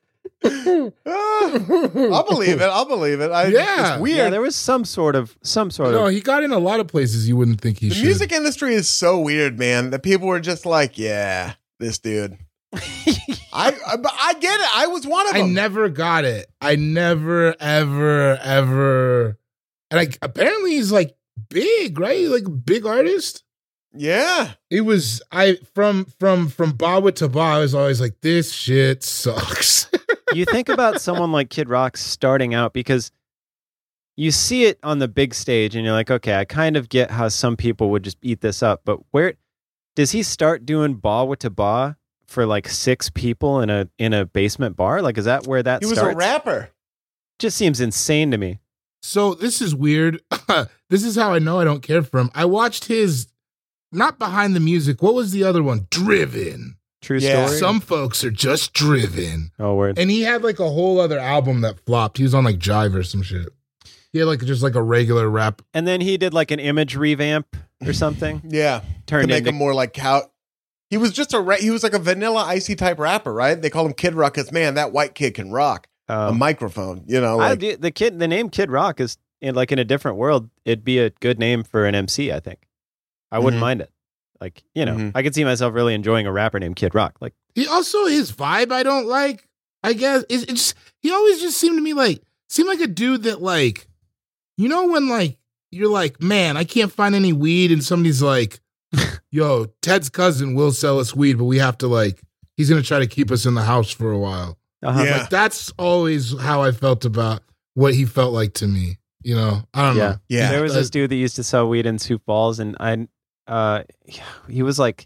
believe it. Yeah. It's weird. Yeah, there was some sort of. No, he got in a lot of places you wouldn't think he The should. music industry is so weird, man, that people were just like, yeah, this dude. I get it. I was one of them. I never got it. I never, ever. And apparently he's like big, right? Like a big artist. Yeah. It was from Bawa to Ba, I was always like, this shit sucks. You think about someone like Kid Rock starting out because you see it on the big stage and you're like, okay, I kind of get how some people would just eat this up. But where does he start doing Bawa to Ba for like 6 people in a basement bar? Like, is that where that starts? He was a rapper. Just seems insane to me. So this is weird. This is how I know I don't care for him. I watched his, not Behind the Music. What was the other one? Driven. True story. Some folks are just driven. Oh, word. And he had like a whole other album that flopped. He was on like Jive or some shit. He had like just like a regular rap. And then he did like an image revamp or something. Yeah. Turned to make into him more like he was just he was like a Vanilla Icy type rapper, right? They called him Kid Rock because, man, that white kid can rock a microphone, you know. Like, the name Kid Rock is in a different world. It'd be a good name for an MC, I think. I wouldn't mind it. Like, you know, I could see myself really enjoying a rapper named Kid Rock. Like, he also, his vibe I don't like, I guess. It's he always just seemed like a dude that like, you know, when like, you're like, man, I can't find any weed, and somebody's like, yo, Ted's cousin will sell us weed, but we have to like, he's going to try to keep us in the house for a while. Uh-huh. Yeah. Like, that's always how I felt about what he felt like to me. You know, I don't know. Yeah. There was this dude that used to sell weed in Sioux Falls, and he was like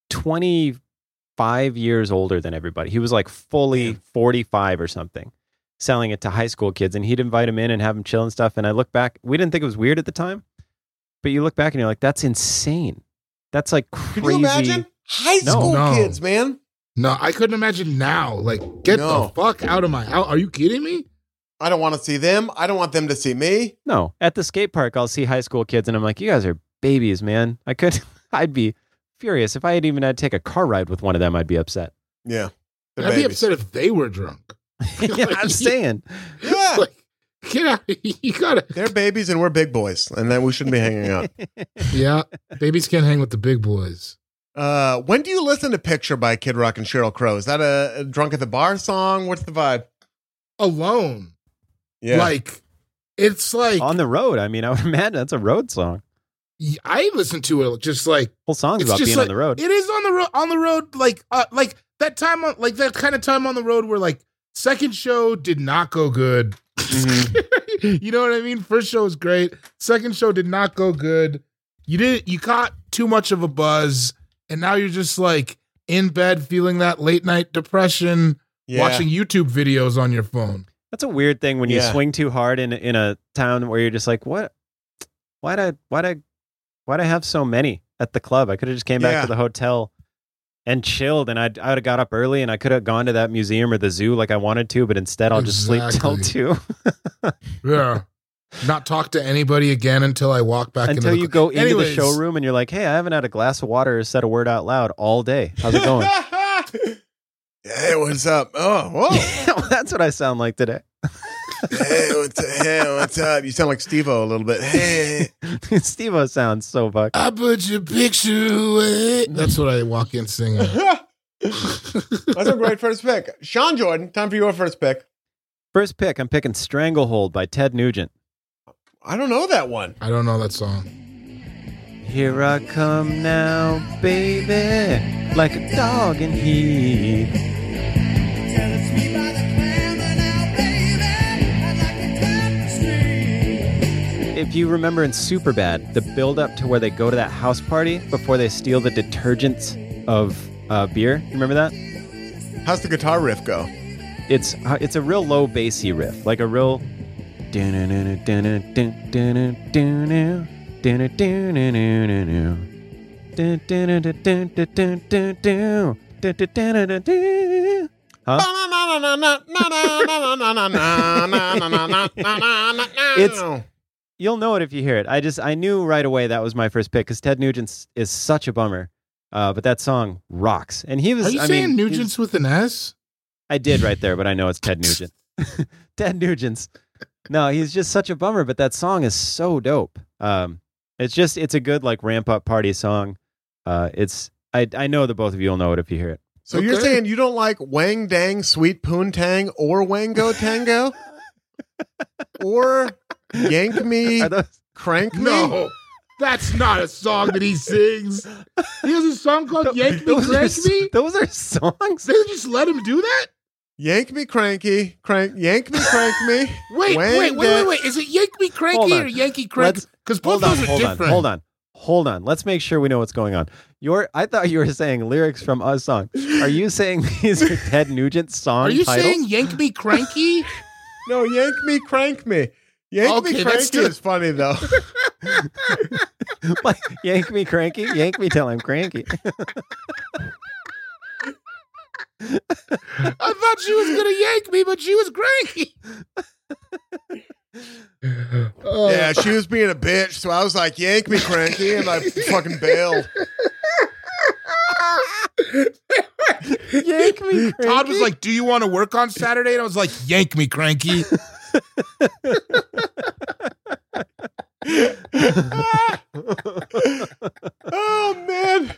25 years older than everybody. He was like fully 45 or something, selling it to high school kids, and he'd invite him in and have him chill and stuff. And I look back, we didn't think it was weird at the time, but you look back and you're like, that's insane. That's like crazy. Could you imagine? High school kids, man. No, I couldn't imagine now. Like, get the fuck out of my house. Are you kidding me? I don't want to see them. I don't want them to see me. No, at the skate park, I'll see high school kids, and I'm like, you guys are babies, man. I'd be furious. If I had even had to take a car ride with one of them, I'd be upset. Yeah. I'd be upset if they were drunk. Yeah, I'm saying. Yeah. Like, get out. You gotta. They're babies and we're big boys, and then we shouldn't be hanging out. Yeah. Babies can't hang with the big boys. When do you listen to Picture by Kid Rock and Sheryl Crow? Is that a Drunk at the Bar song? What's the vibe? Alone. Yeah. Like, it's like. On the road. I mean, I would imagine that's a road song. I listen to it just like. Whole song's about being on the road. It is on the road, like that time on, like that kind of time on the road where like second show did not go good. You know what I mean? First show was great. Second show did not go good. You caught too much of a buzz, and now you're just like in bed feeling that late night depression, watching YouTube videos on your phone. That's a weird thing when you swing too hard in a town where you're just like, what? Why'd I have so many at the club? I could have just came back to the hotel and chilled, and I'd have got up early, and I could have gone to that museum or the zoo like I wanted to, but instead I'll just sleep till 2. Yeah. Not talk to anybody again until I walk back until you go into the showroom and you're like, hey, I haven't had a glass of water or said a word out loud all day. How's it going? Hey, what's up? Oh, whoa. That's what I sound like today. Hey, what's up? You sound like Steve-O a little bit. Hey. Steve-O sounds so fucked. I put your picture away. That's what I walk in singing. That's a great first pick. Sean Jordan, time for your first pick. First pick, I'm picking Stranglehold by Ted Nugent. I don't know that one. I don't know that song. Here I come now, baby, like a dog in heat. If you remember in Superbad, the build up to where they go to that house party before they steal the detergents of beer, you remember that? How's the guitar riff go? It's a real low bassy riff, like a real. You'll know it if you hear it. I knew right away that was my first pick because Ted Nugent is such a bummer. But that song rocks. And he was. Are you saying Nugent's with an S? I did right there, but I know it's Ted Nugent. Ted Nugent's. No, he's just such a bummer, but that song is so dope. It's a good like ramp up party song. I know that both of you will know it if you hear it. So you're Okay. saying you don't like Wang Dang Sweet Poontang or Wango Tango? Or Yank Me, Are those- Crank Me? No, that's not a song that he sings. He has a song called Yank Me, those are Crank s- Me. Those are songs. They just let him do that? Yank Me Cranky, Yank Me Crank Me. Wait. Is it Yank Me Hold Cranky on. or Yankee Cranky? Let's- Because both Hold on, those are hold on, different. hold on. Let's make sure we know what's going on. I thought you were saying lyrics from a song. Are you saying these are Ted Nugent song Are you titles? saying Yank Me Cranky? No, Yank Me Crank Me. Yank Me Okay, that's Cranky good. is funny, though. Like, yank me cranky? Yank me till I'm cranky. I thought she was going to yank me, but she was cranky. Oh. Yeah, she was being a bitch, so I was like, Yank Me Cranky, and I fucking bailed. Yank me cranky. Todd was like, "Do you want to work on Saturday?" And I was like, "Yank me, cranky." Oh, man.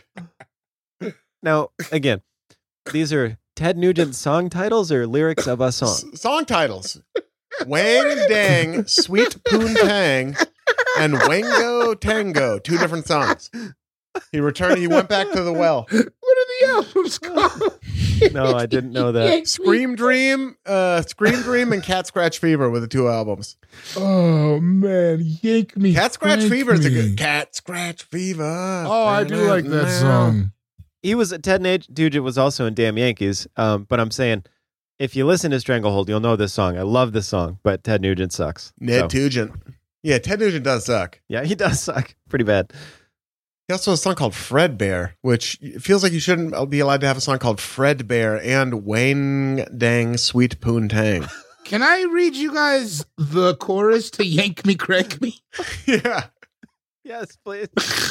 Now, again, these are Ted Nugent song titles or lyrics of a song? Song titles. Wang Dang, Sweet Poontang, and Wango Tango. 2 different songs. He went back to the well. What are the albums called? No, I didn't know that. Scream Dream, and Cat Scratch Fever were the 2 albums. Oh man, yank me. Cat Scratch crank Fever is a me. good. Cat Scratch Fever. Oh, I do like that song. He was Ted Nugent was also in Damn Yankees. But I'm saying, if you listen to Stranglehold, you'll know this song. I love this song, but Ted Nugent sucks. Ned So, Nugent. Yeah, Ted Nugent does suck. yeah, he does suck pretty bad. He also has a song called Fredbear, which feels like you shouldn't be allowed to have a song called Fredbear and Wang Dang Sweet Poontang. Can I read you guys the chorus to "Yank Me, Crank Me"? Yeah. Yes, please.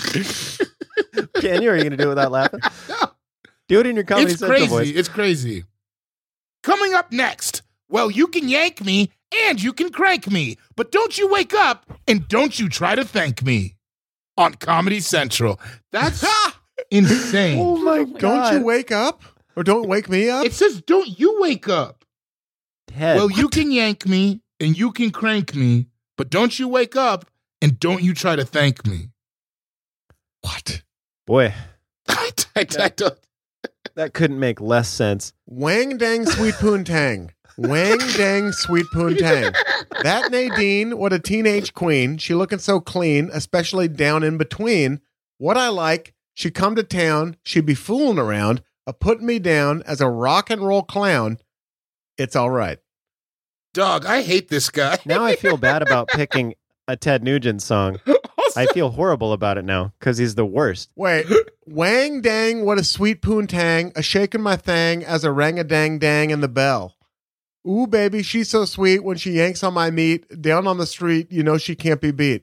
Can you? Or are you going to do it without laughing? No. Do it in your Comedy It's Central crazy. voice. It's crazy. Coming up next, well, you can yank me and you can crank me, but don't you wake up and don't you try to thank me on Comedy Central. That's insane. Oh my God. Don't you wake up? Or don't wake me up? It says, don't you wake up. Ted. Well, you can yank me and you can crank me, but don't you wake up and don't you try to thank me. What? Boy, I don't. that couldn't make less sense. Wang Dang Sweet Poontang. Wang Dang Sweet Poontang. That Nadine, what a teenage queen. She looking so clean, especially down in between. What I like, she come to town, she be fooling around, putting me down as a rock and roll clown. It's all right. Dog, I hate this guy. Now I feel bad about picking a Ted Nugent song. Also, I feel horrible about it now because he's the worst. Wait, Wang Dang, what a sweet poontang, a shaking my thang as a rang-a-dang-dang in the bell. Ooh, baby, she's so sweet when she yanks on my meat. Down on the street, you know she can't be beat.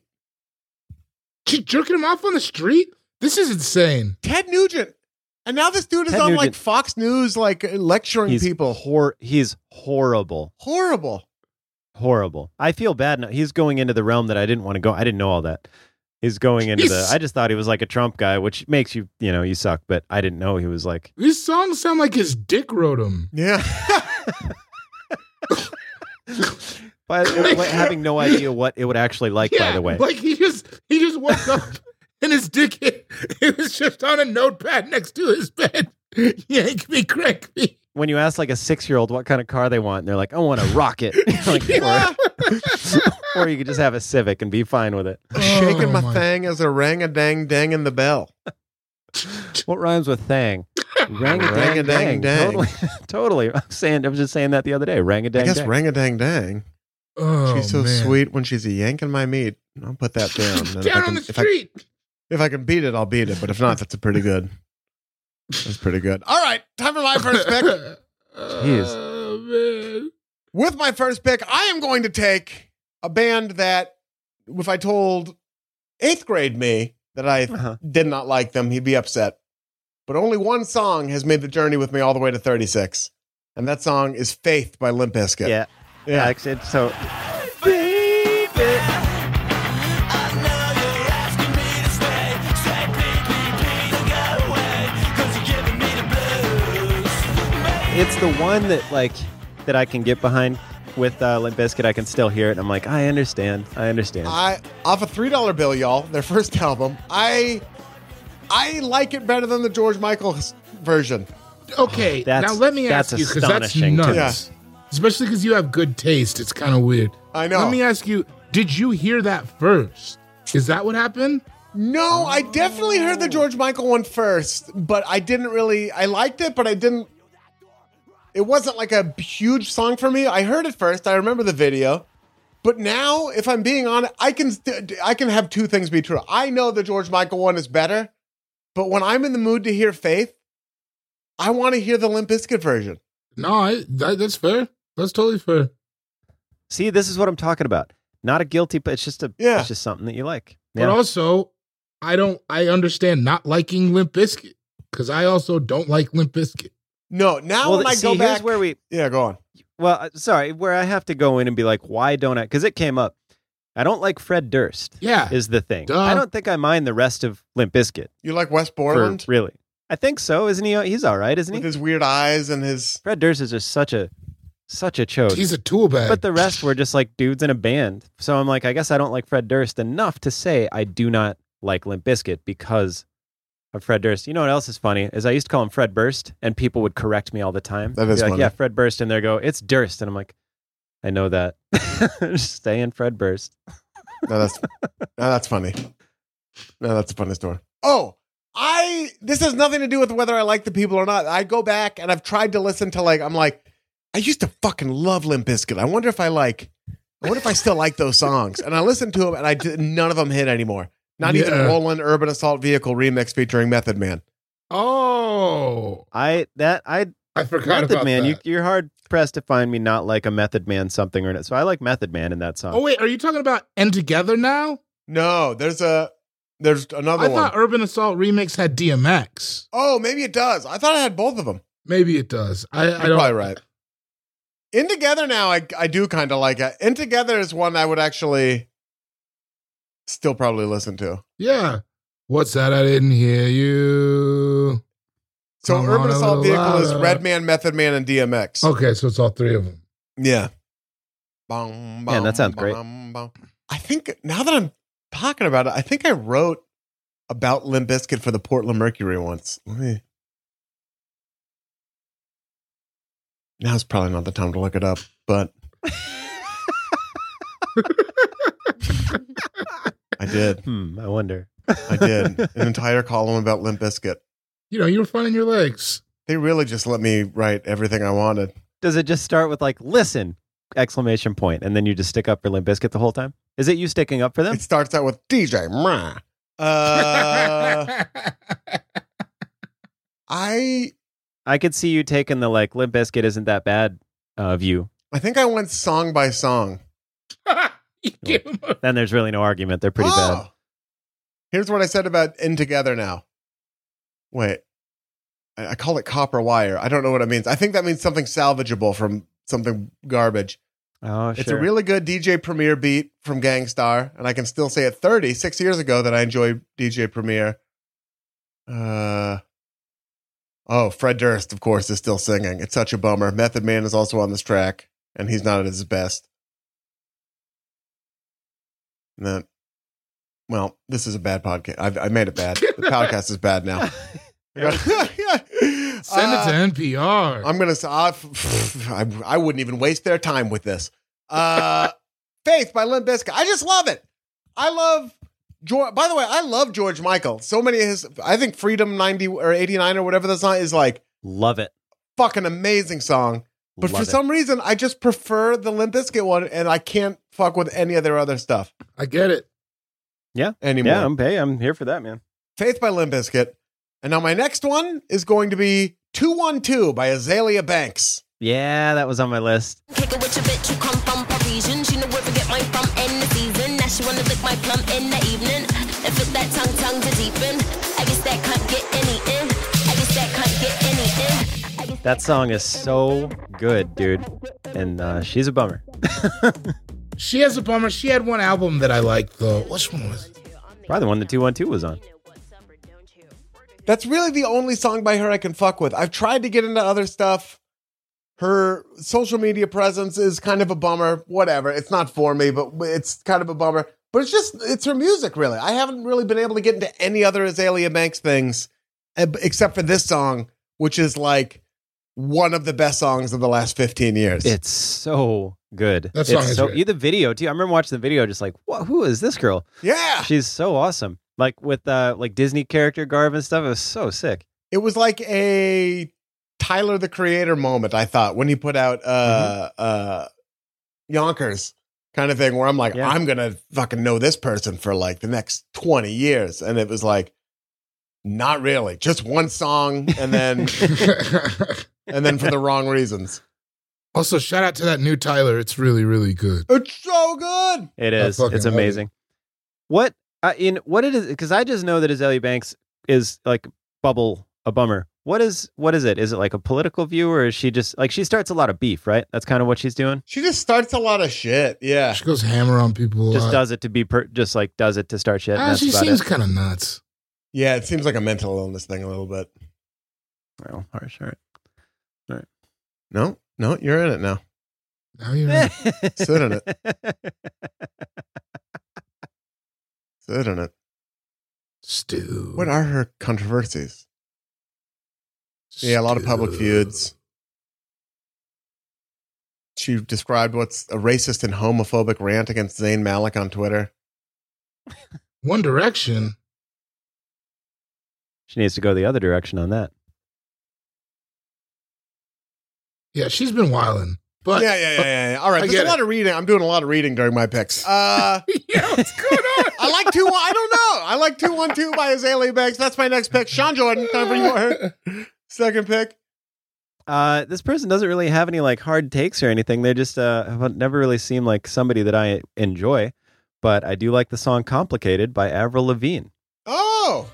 she jerking him off on the street? This is insane. Ted Nugent. And now this dude is Ted on like Nugent. Fox News, like lecturing He's people. He's horrible. Horrible. Horrible. I feel bad now. He's going into the realm that I didn't want to go. I didn't know all that. He's going into He's- I just thought he was like a Trump guy, which makes you suck. But I didn't know he was like, These songs sound like his dick wrote them. Yeah. but having no idea what it would actually like, by the way. Like he just woke up and his dick it was just on a notepad next to his bed. Yank me, crank me. When you ask like a 6-year-old what kind of car they want, and they're like, I want a rocket. Like, or you could just have a Civic and be fine with it. Shaking my my- thang as a rang-a-dang-dang in the bell. What rhymes with thang? Rang-a-dang-dang. Totally. Totally. I was just saying that the other day. I Rang-a-dang. guess rang-a-dang-dang. Oh, She's so man. sweet when she's yanking my meat. I'll put that down. And Down on the street. If I can beat it, I'll beat it. But if not, that's pretty good. That's pretty good. All right, time for my first pick. Oh, man. With my first pick, I am going to take a band that, if I told 8th grade me that I did not like them, he'd be upset. But only one song has made the journey with me all the way to 36. And that song is Faith by Limp Bizkit. Yeah. Yeah. Actually, so it's the one that I can get behind with Limp Bizkit. I can still hear it. And I'm like, I understand. Off a $3 bill, y'all, their first album, I like it better than the George Michael version. Okay, now let me ask you, because that's nuts. Yeah. Especially because you have good taste. It's kind of weird. I know. Let me ask you, did you hear that first? Is that what happened? No, I definitely heard the George Michael one first, but I liked it, but it wasn't like a huge song for me. I heard it first. I remember the video. But now, if I'm being honest, I can have two things be true. I know the George Michael one is better, but when I'm in the mood to hear Faith, I want to hear the Limp Bizkit version. No, that's fair. That's totally fair. See, this is what I'm talking about. Not a guilty, but it's just something that you like. Yeah. But also, I understand not liking Limp Bizkit, because I also don't like Limp Bizkit. No, now when I go back, here's where yeah, go on. Well, sorry, where I have to go in and be like, why don't I? Because it came up. I don't like Fred Durst. Yeah, is the thing. Duh. I don't think I mind the rest of Limp Bizkit. You like Wes Borland? Really? I think so. Isn't he? He's all right, isn't he? With his weird eyes and his... Fred Durst is just such a chode. He's a tool bag. But the rest were just like dudes in a band. So I'm like, I guess I don't like Fred Durst enough to say I do not like Limp Bizkit because of Fred Durst. You know what else is funny? Is I used to call him Fred Burst, and people would correct me all the time. That is like, funny. yeah, Fred Burst, and they go, it's Durst. And I'm like, I know that. Just saying Fred Burst. No, that's funny. No, that's a funny story. Oh, this has nothing to do with whether I like the people or not. I go back and I've tried to listen to I used to fucking love Limp Bizkit. I wonder if I still like those songs. And I listened to them and none of them hit anymore. Not even Roland Urban Assault Vehicle remix featuring Method Man. Oh, I forgot Method about Man. that. You're hard pressed to find me not like a Method Man something or not. So I like Method Man in that song. Oh wait, are you talking about "And Together Now"? No, there's another one. I thought Urban Assault Remix had DMX. Oh, maybe it does. I thought I had both of them. Maybe it does. I You're don't. probably right. In Together Now, I do kind of like it. In Together is one I would actually still probably listen to. Yeah. What's that? I didn't hear you. So Come Urban on, a Assault little Vehicle is louder. Redman, Method Man, and DMX. Okay, so it's all three of them. Yeah. Yeah, that sounds great. I think now that I'm talking about it, I think I wrote about Limp Bizkit for the Portland Mercury once. Now's probably not the time to look it up, but I did. I wonder. I did an entire column about Limp Bizkit. You know, you were finding your legs. They really just let me write everything I wanted. Does it just start with like, listen, exclamation point, and then you just stick up for Limp Bizkit the whole time? Is it you sticking up for them? It starts out with DJ. Mwah. I could see you taking the like Limp Bizkit isn't that bad view. I think I went song by song. Then there's really no argument. They're pretty bad. Here's what I said about In Together Now. Wait. I call it copper wire. I don't know what it means. I think that means something salvageable from something garbage. Oh, sure. It's a really good DJ Premier beat from Gangstar, and I can still say at 36 years ago that I enjoy DJ Premier. Fred Durst, of course, is still singing. It's such a bummer. Method Man is also on this track, and he's not at his best. And then, well, this is a bad podcast. I made it bad. The podcast is bad now. Send it to NPR. I'm going to I wouldn't even waste their time with this. Faith by Limp Bizkit. I just love it. I love George. By the way, I love George Michael. So many of his, I think Freedom 90 or 89 or whatever the song is, like, love it. Fucking amazing song. But for some reason, I just prefer the Limp Bizkit one, and I can't fuck with any of their other stuff. I get it. Yeah. Anymore. Yeah, I'm here for that, man. Faith by Limp Bizkit. And now my next one is going to be 212 by Azalea Banks. Yeah, that was on my list. Kick it with your bitch, you come from Parisian. She know where to get mine from in the season. Now she wanna lick my plum in the evening. And fit that tongue to deepen. I guess that can't get any in. I guess that can't get any in. That song is so good, dude. And she's a bummer. She has a bummer. She had one album that I liked, though. Which one was it? Probably the one that 212 was on. That's really the only song by her I can fuck with. I've tried to get into other stuff. her social media presence is kind of a bummer. Whatever. It's not for me, but it's kind of a bummer. But it's her music, really. I haven't really been able to get into any other Azalea Banks things except for this song, which is like one of the best songs of the last 15 years. It's so good. That song is so great. the video too. I remember watching the video, just like, what? Who is this girl? Yeah. She's so awesome. Like with like Disney character garb and stuff. It was so sick. It was like a Tyler the Creator moment, I thought, when he put out Yonkers kind of thing, where I'm like, I'm going to fucking know this person for like the next 20 years. And it was like, not really. Just one song and then and then for the wrong reasons. Also, shout out to that new Tyler. It's really, really good. It's so good. It is. fucking It's love it. amazing. What it is, because I just know that Azalea Banks is like a bummer. What is it? Is it like a political view, or is she just like, she starts a lot of beef, right? That's kind of what she's doing. She just starts a lot of shit. Yeah. She goes hammer on people. Just does it to be does it to start shit. and that's She about seems it. kind of nuts. Yeah, it seems like a mental illness thing a little bit. Well, harsh. All right. No, you're in it now. Now you're in. Sit in it. Sit in it. Stu. What are her controversies? Yeah, a lot of public feuds. She described what's a racist and homophobic rant against Zayn Malik on Twitter. One Direction. She needs to go the other direction on that. Yeah, she's been wilding. But Yeah. All right, I there's get a lot of reading. I'm doing a lot of reading during my picks. yeah, what's going on? I like I don't know. I like 212 by Azalea Banks. That's my next pick. Sean Jordan, time for your second pick. This person doesn't really have any like hard takes or anything. They just have never really seemed like somebody that I enjoy. But I do like the song "Complicated" by Avril Lavigne. Oh.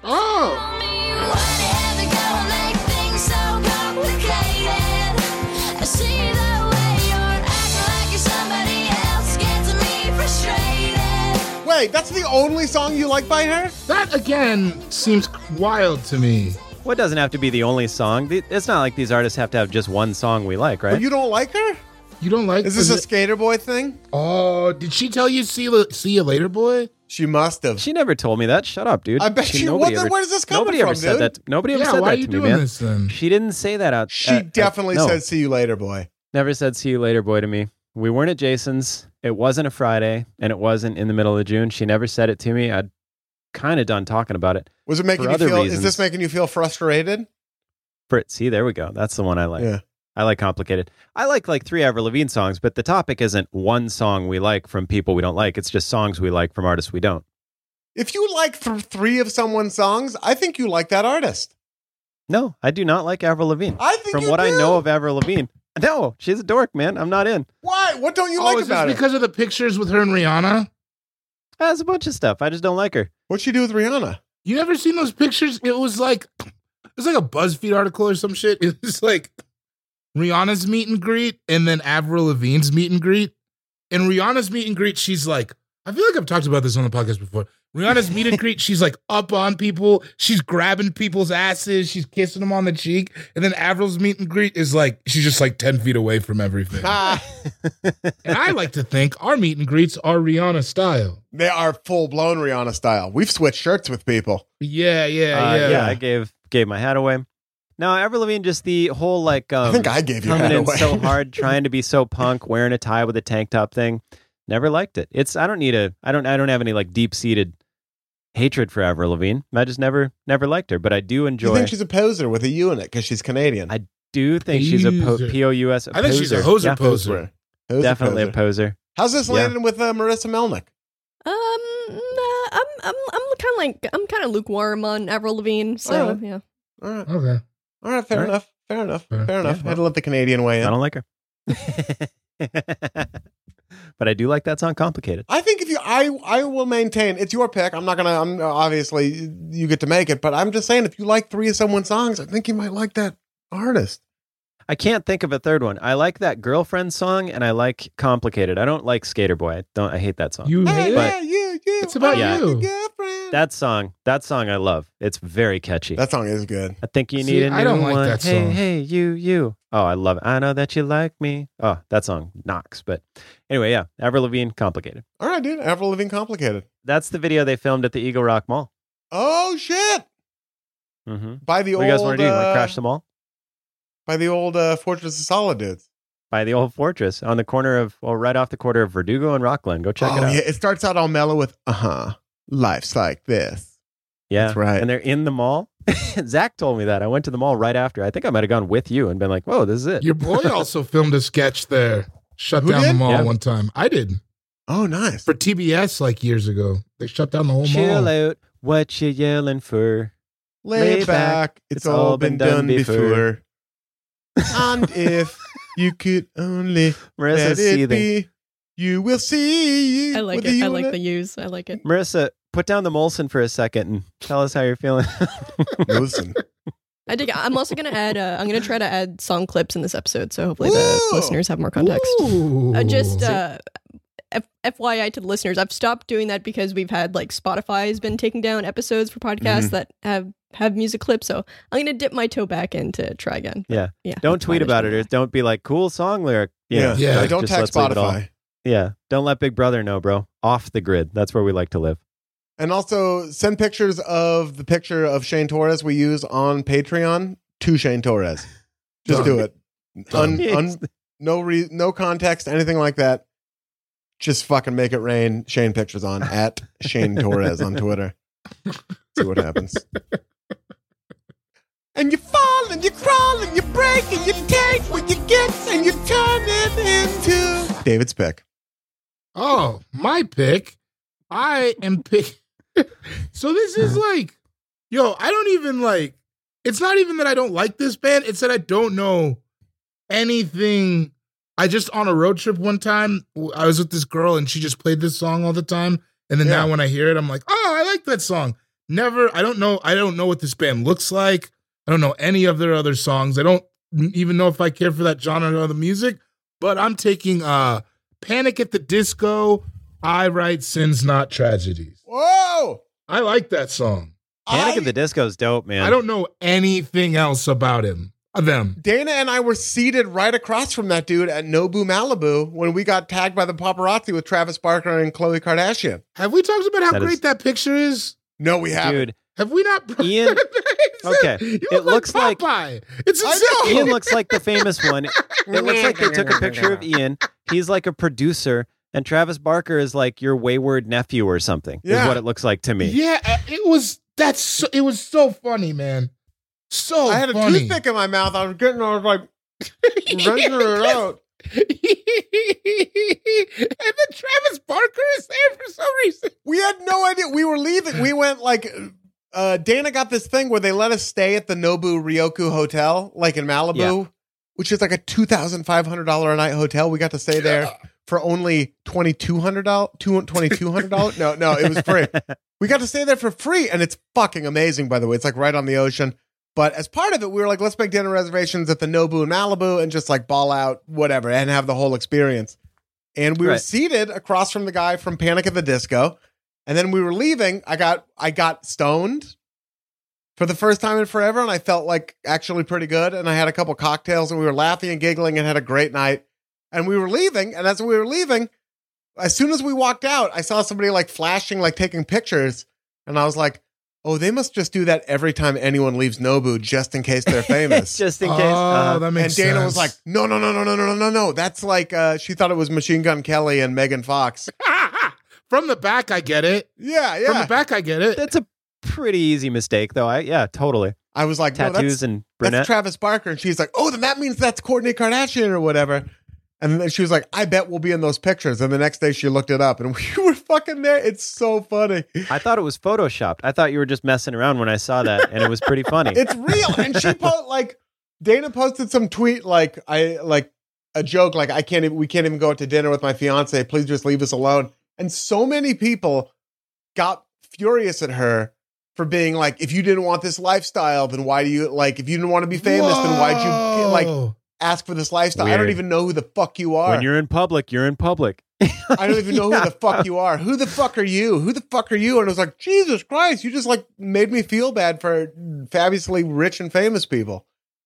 Wait, that's the only song you like by her? That again seems wild to me. Well, it doesn't have to be the only song. It's not like these artists have to have just one song we like, right? But you don't like her? You don't like? Is this a Skater Boy thing? Oh, did she tell you see you later, boy? She must have. She never told me that. Shut up, dude. I bet she. Nobody Where does this come Nobody from, ever said dude? that. Nobody ever Yeah, said why are that you to me, doing man. this then? She didn't say that out. She definitely no. said, "See you later, boy." Never said "See you later, boy" to me. We weren't at Jason's. It wasn't a Friday, and it wasn't in the middle of June. She never said it to me. I'd kind of done talking about it. Was it making For you other feel? reasons. Is this making you feel frustrated? See, there we go. That's the one I like. Yeah. I like "Complicated." I like 3 Avril Lavigne songs, but the topic isn't one song we like from people we don't like. It's just songs we like from artists we don't. If you like 3 of someone's songs, I think you like that artist. No, I do not like Avril Lavigne. I think From you what do. I know of Avril Lavigne, no, she's a dork, man. I'm not in. Why? What don't you Oh, like is about this her? because of the pictures with her and Rihanna? There's a bunch of stuff. I just don't like her. What'd she do with Rihanna? You never seen those pictures? It was like a BuzzFeed article or some shit. It was like Rihanna's meet and greet and then Avril Lavigne's meet and greet. And Rihanna's meet and greet, she's like, I feel like I've talked about this on the podcast before. Rihanna's meet and greet, she's like up on people. She's grabbing people's asses. She's kissing them on the cheek. And then Avril's meet and greet is like, she's just like 10 feet away from everything. And I like to think our meet and greets are Rihanna style. They are full-blown Rihanna style. We've switched shirts with people. Yeah. Yeah, I gave my hat away. No, Avril Lavigne, just the whole like I think I gave your hat coming in away. so hard, trying to be so punk, wearing a tie with a tank top thing. Never liked it. I don't have any like deep-seated hatred for Avril Lavigne. I just never liked her, but I do enjoy. You think she's a poser with a U in it because she's Canadian? I do think she's a Poser. POUS. I think she's a hoser poser. Who's Definitely a a poser. How's this Yeah. landing with Marissa Melnick? I'm kind of lukewarm on Avril Lavigne. So Alright. yeah. All right. Okay. All right. Fair All right. enough. Fair enough. Fair. Fair enough. Yeah, Had to let the Canadian way in. I don't like her. But I do like that song "Complicated." I think if you, I will maintain it's your pick. I'm obviously you get to make it, but I'm just saying if you like 3 of someone's songs, I think you might like that artist. I can't think of a third one. I like that "Girlfriend" song, and I like "Complicated." I don't like "Skater Boy." I hate that song. You hate But- it? you. It's about Yeah. you. Girlfriend. That song I love. It's very catchy. That song is good. I think you See, need a new I don't like one. that Hey, song. hey, you. Oh, I love it. I know that you like me. Oh, that song knocks. But anyway, yeah, Avril Lavigne, Complicated. All right, dude. Avril Lavigne, Complicated. That's the video they filmed at the Eagle Rock Mall. Oh shit! Mm-hmm. By the What do you guys want to do? Like crash the mall? By the old Fortress of Solitudes. By the old fortress on the corner of, right off the corner of Verdugo and Rockland. Go check it out. Yeah, it starts out all mellow with life's like this. Yeah, that's right. And they're in the mall. Zach told me that. I went to the mall right after. I think I might have gone with you and been like, whoa, this is it. Your boy also filmed a sketch there. Shut Who down did? the mall Yeah. one time. I did. Oh, nice. For TBS like years ago. They shut down the whole Chill mall. out. What you yelling for? Lay back. It's all been done before. And if you could only Marissa's let it seething. be, you will see. I like whether it. you I like wanna- the use. I like it. Marissa, put down the Molson for a second and tell us how you're feeling. Listen. I'm also gonna add. I'm gonna try to add song clips in this episode, so hopefully the Ooh. listeners have more context. Ooh. FYI to the listeners, I've stopped doing that because we've had like Spotify has been taking down episodes for podcasts that have music clips. So I'm gonna dip my toe back in to try again. Yeah. Yeah. Don't that's tweet why about there's it or don't be like, cool song lyric. Yeah. Yeah. Don't just tag let's leave it all. Spotify. Yeah. Don't let Big Brother know, bro. Off the grid. That's where we like to live. And also send pictures of the picture of Shane Torres we use on Patreon to Shane Torres. Just do it. No context, anything like that. Just fucking make it rain. Shane pictures on at Shane Torres on Twitter. See what happens. And you fall and you crawl and you break and you take what you get and you turn it into David's pick. Oh, my pick. I am pick. So this is like, yo, I don't even like, it's not even that I don't like this band. It's that I don't know anything. I just, on a road trip one time, I was with this girl and she just played this song all the time. And then now when I hear it, I'm like, oh, I like that song. I don't know what this band looks like. I don't know any of their other songs. I don't even know if I care for that genre of the music, but I'm taking Panic at the Disco, I Write Sins Not Tragedies. Whoa! I like that song. Panic at the Disco is dope, man. I don't know anything else about them. Dana and I were seated right across from that dude at Nobu Malibu when we got tagged by the paparazzi with Travis Barker and Khloe Kardashian. Have we talked about how That great is- that picture is? No, we haven't. Dude, Have we not? Ian- okay, You it looks like- Popeye. It's I insane. know. Ian looks like the famous one. It looks like they took a picture of Ian. He's like a producer, and Travis Barker is like your wayward nephew or something. Yeah. Is what it looks like to me. Yeah, it was. It was so funny, man. So I had a funny. toothpick in my mouth. I was like, wrenching it out. And then Travis Barker is there for some reason. We had no idea. We were leaving. We went like, Dana got this thing where they let us stay at the Nobu Ryoku Hotel, like in Malibu, which is like a $2,500 a night hotel. We got to stay there for only $2,200. No, it was free. We got to stay there for free, and it's fucking amazing, by the way. It's like right on the ocean. But as part of it, we were like, let's make dinner reservations at the Nobu in Malibu and just like ball out, whatever, and have the whole experience. And we were Right. seated across from the guy from Panic at the Disco. And then we were leaving. I got stoned for the first time in forever, and I felt like actually pretty good. And I had a couple cocktails, and we were laughing and giggling and had a great night. And we were leaving, and as we were leaving, as soon as we walked out, I saw somebody like flashing, like taking pictures, and I was like, oh, they must just do that every time anyone leaves Nobu, just in case they're famous. Just in case. Oh, that And makes Dana sense. was like, no. That's like, she thought it was Machine Gun Kelly and Megan Fox. From the back, I get it. Yeah. From the back, I get it. That's a pretty easy mistake, though. Yeah, totally. I was like, no, Tattoos that's and brunette. That's Travis Barker. And she's like, oh, then that means that's Kourtney Kardashian or whatever. And then she was like, I bet we'll be in those pictures. And the next day she looked it up and we were fucking there. It's so funny. I thought it was photoshopped. I thought you were just messing around when I saw that, and it was pretty funny. It's real. And she Dana posted some tweet like a joke like we can't even go out to dinner with my fiance. Please just leave us alone. And so many people got furious at her for being like, if you didn't want this lifestyle, then why do you if you didn't want to be famous, then why'd you ask for this lifestyle? I don't Weird. even know who the fuck you are. When you're in public, you're in public. I don't even know who the fuck you are. Who the fuck are you? Who the fuck are you? And I was like, Jesus Christ, you just made me feel bad for fabulously rich and famous people.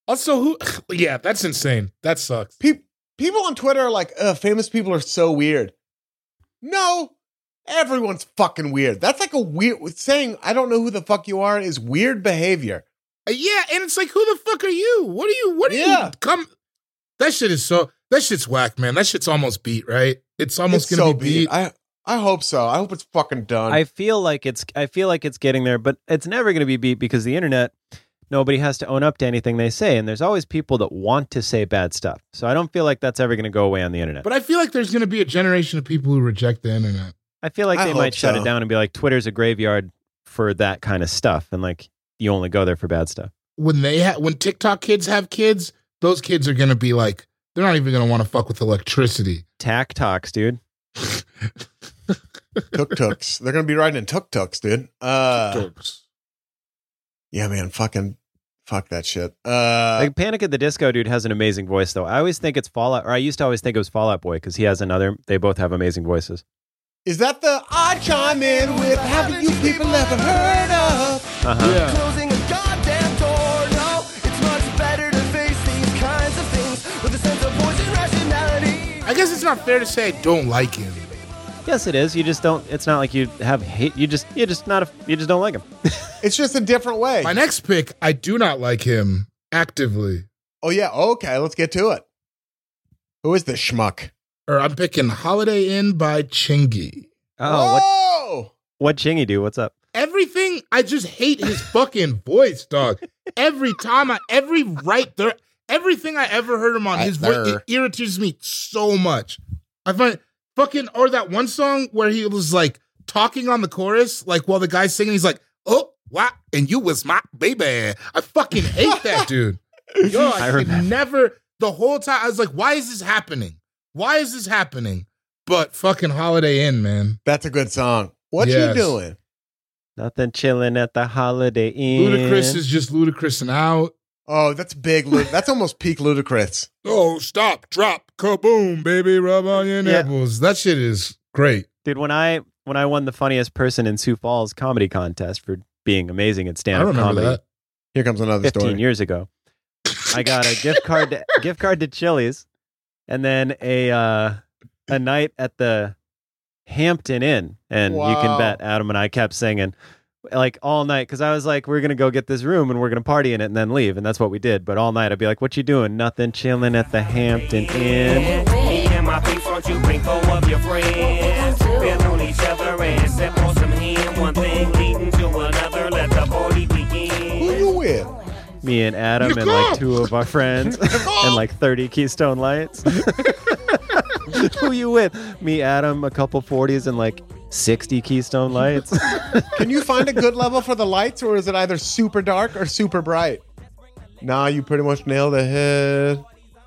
Also, who? Yeah, that's insane. That sucks. People on Twitter are like, famous people are so weird. No, everyone's fucking weird. That's like a weird saying. I don't know who the fuck you are is weird behavior. Yeah, and it's like, who the fuck are you? What are you? Come. That shit's whack, man. That shit's almost beat, right? It's almost gonna so be beat. I hope so. I hope it's fucking done. I feel like it's getting there, but it's never going to be beat because the internet, nobody has to own up to anything they say, and there's always people that want to say bad stuff. So I don't feel like that's ever going to go away on the internet. But I feel like there's going to be a generation of people who reject the internet. I feel like they might shut it down and be like, Twitter's a graveyard for that kind of stuff, and like you only go there for bad stuff. When TikTok kids have kids, those kids are going to be like, they're not even going to want to fuck with electricity. Talks, dude. Tuk-tuks. They're going to be riding in tuk-tuks, dude. Tuk-tuks. Yeah, man. Fuck that shit. Like Panic at the Disco dude has an amazing voice, though. I always think it's Fallout, or I used to always think it was Fall Out Boy because he has another. They both have amazing voices. Is that the I chime in with haven't you people ever heard of? Yeah. Closing a goddamn door. No, it's much better to face these kinds of things with a sense of voice and rationality. I guess it's not fair to say I don't like him. Yes, it is. You just don't. It's not like you have hate. You just don't like him. It's just a different way. My next pick, I do not like him actively. Oh yeah. Okay, let's get to it. Who is this schmuck? I'm picking Holiday Inn by Chingy. Oh, what Chingy do? What's up? Everything. I just hate his fucking voice, dog. Everything I ever heard him on, his voice, it irritates me so much. I find or that one song where he was like talking on the chorus, like while the guy's singing, he's like, "Oh, wow, and you was my baby." I fucking hate that dude. Yo, I could never. The whole time I was like, "Why is this happening? Why is this happening?" But fucking Holiday Inn, man. That's a good song. What you doing? Nothing, chilling at the Holiday Inn. Ludacris is just Ludacris and out. Oh, that's big. That's almost peak Ludacris. Oh, stop, drop, kaboom, baby, rub on your nipples. That shit is great. Dude, when I won the funniest person in Sioux Falls comedy contest for being amazing at stand-up comedy. That. Here comes another 15 years ago. I got a gift card to Chili's, and then a night at the Hampton Inn. And you can bet Adam and I kept singing like all night because I was like, we're gonna go get this room and we're gonna party in it and then leave, and that's what we did. But all night I'd be like, what you doing? Nothing, chilling at the Hampton Inn. Me and my peeps, won't you bring 4 of your friends? Feel on each other and sip on some hen. One thing leading to another, let the party begin. Who you with? Me and Adam and like 2 of our friends and like 30 Keystone Lights. Who you with? Me, Adam, a couple 40s and like 60 Keystone Lights. Can you find a good level for the lights, or is it either super dark or super bright? Nah, you pretty much nailed it. Head.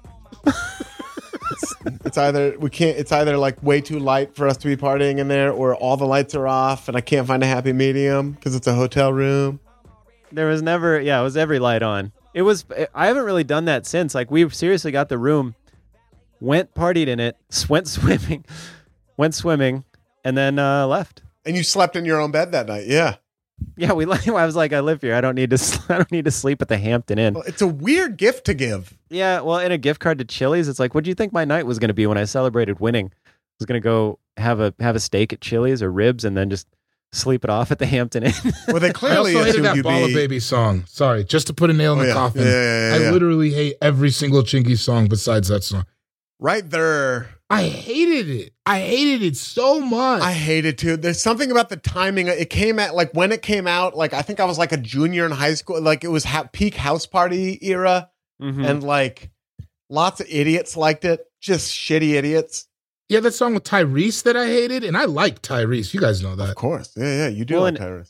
It's either like way too light for us to be partying in there, or all the lights are off and I can't find a happy medium because it's a hotel room. There was never, it was every light on. I haven't really done that since. Like, we seriously got the room, partied in it, went swimming, and then left. And you slept in your own bed that night, yeah. Yeah, I was like, I live here. I don't need to sleep at the Hampton Inn. Well, it's a weird gift to give. Yeah, well, in a gift card to Chili's, it's like, what do you think my night was going to be when I celebrated winning? I was going to go have a steak at Chili's or ribs and then just sleep it off at the Hampton Inn. Well, they clearly I also hated that Balla Baby song. Sorry, just to put a nail in the coffin. I literally hate every single Chingy song besides that song. Right there. I hated it. I hated it so much. I hate it too. There's something about the timing. It came at like when it came out, like I think I was like a junior in high school. Like it was peak house party era. Mm-hmm. And like lots of idiots liked it. Just shitty idiots. Yeah, that song with Tyrese that I hated, and I like Tyrese. You guys know that. Of course. Yeah, you do like Tyrese.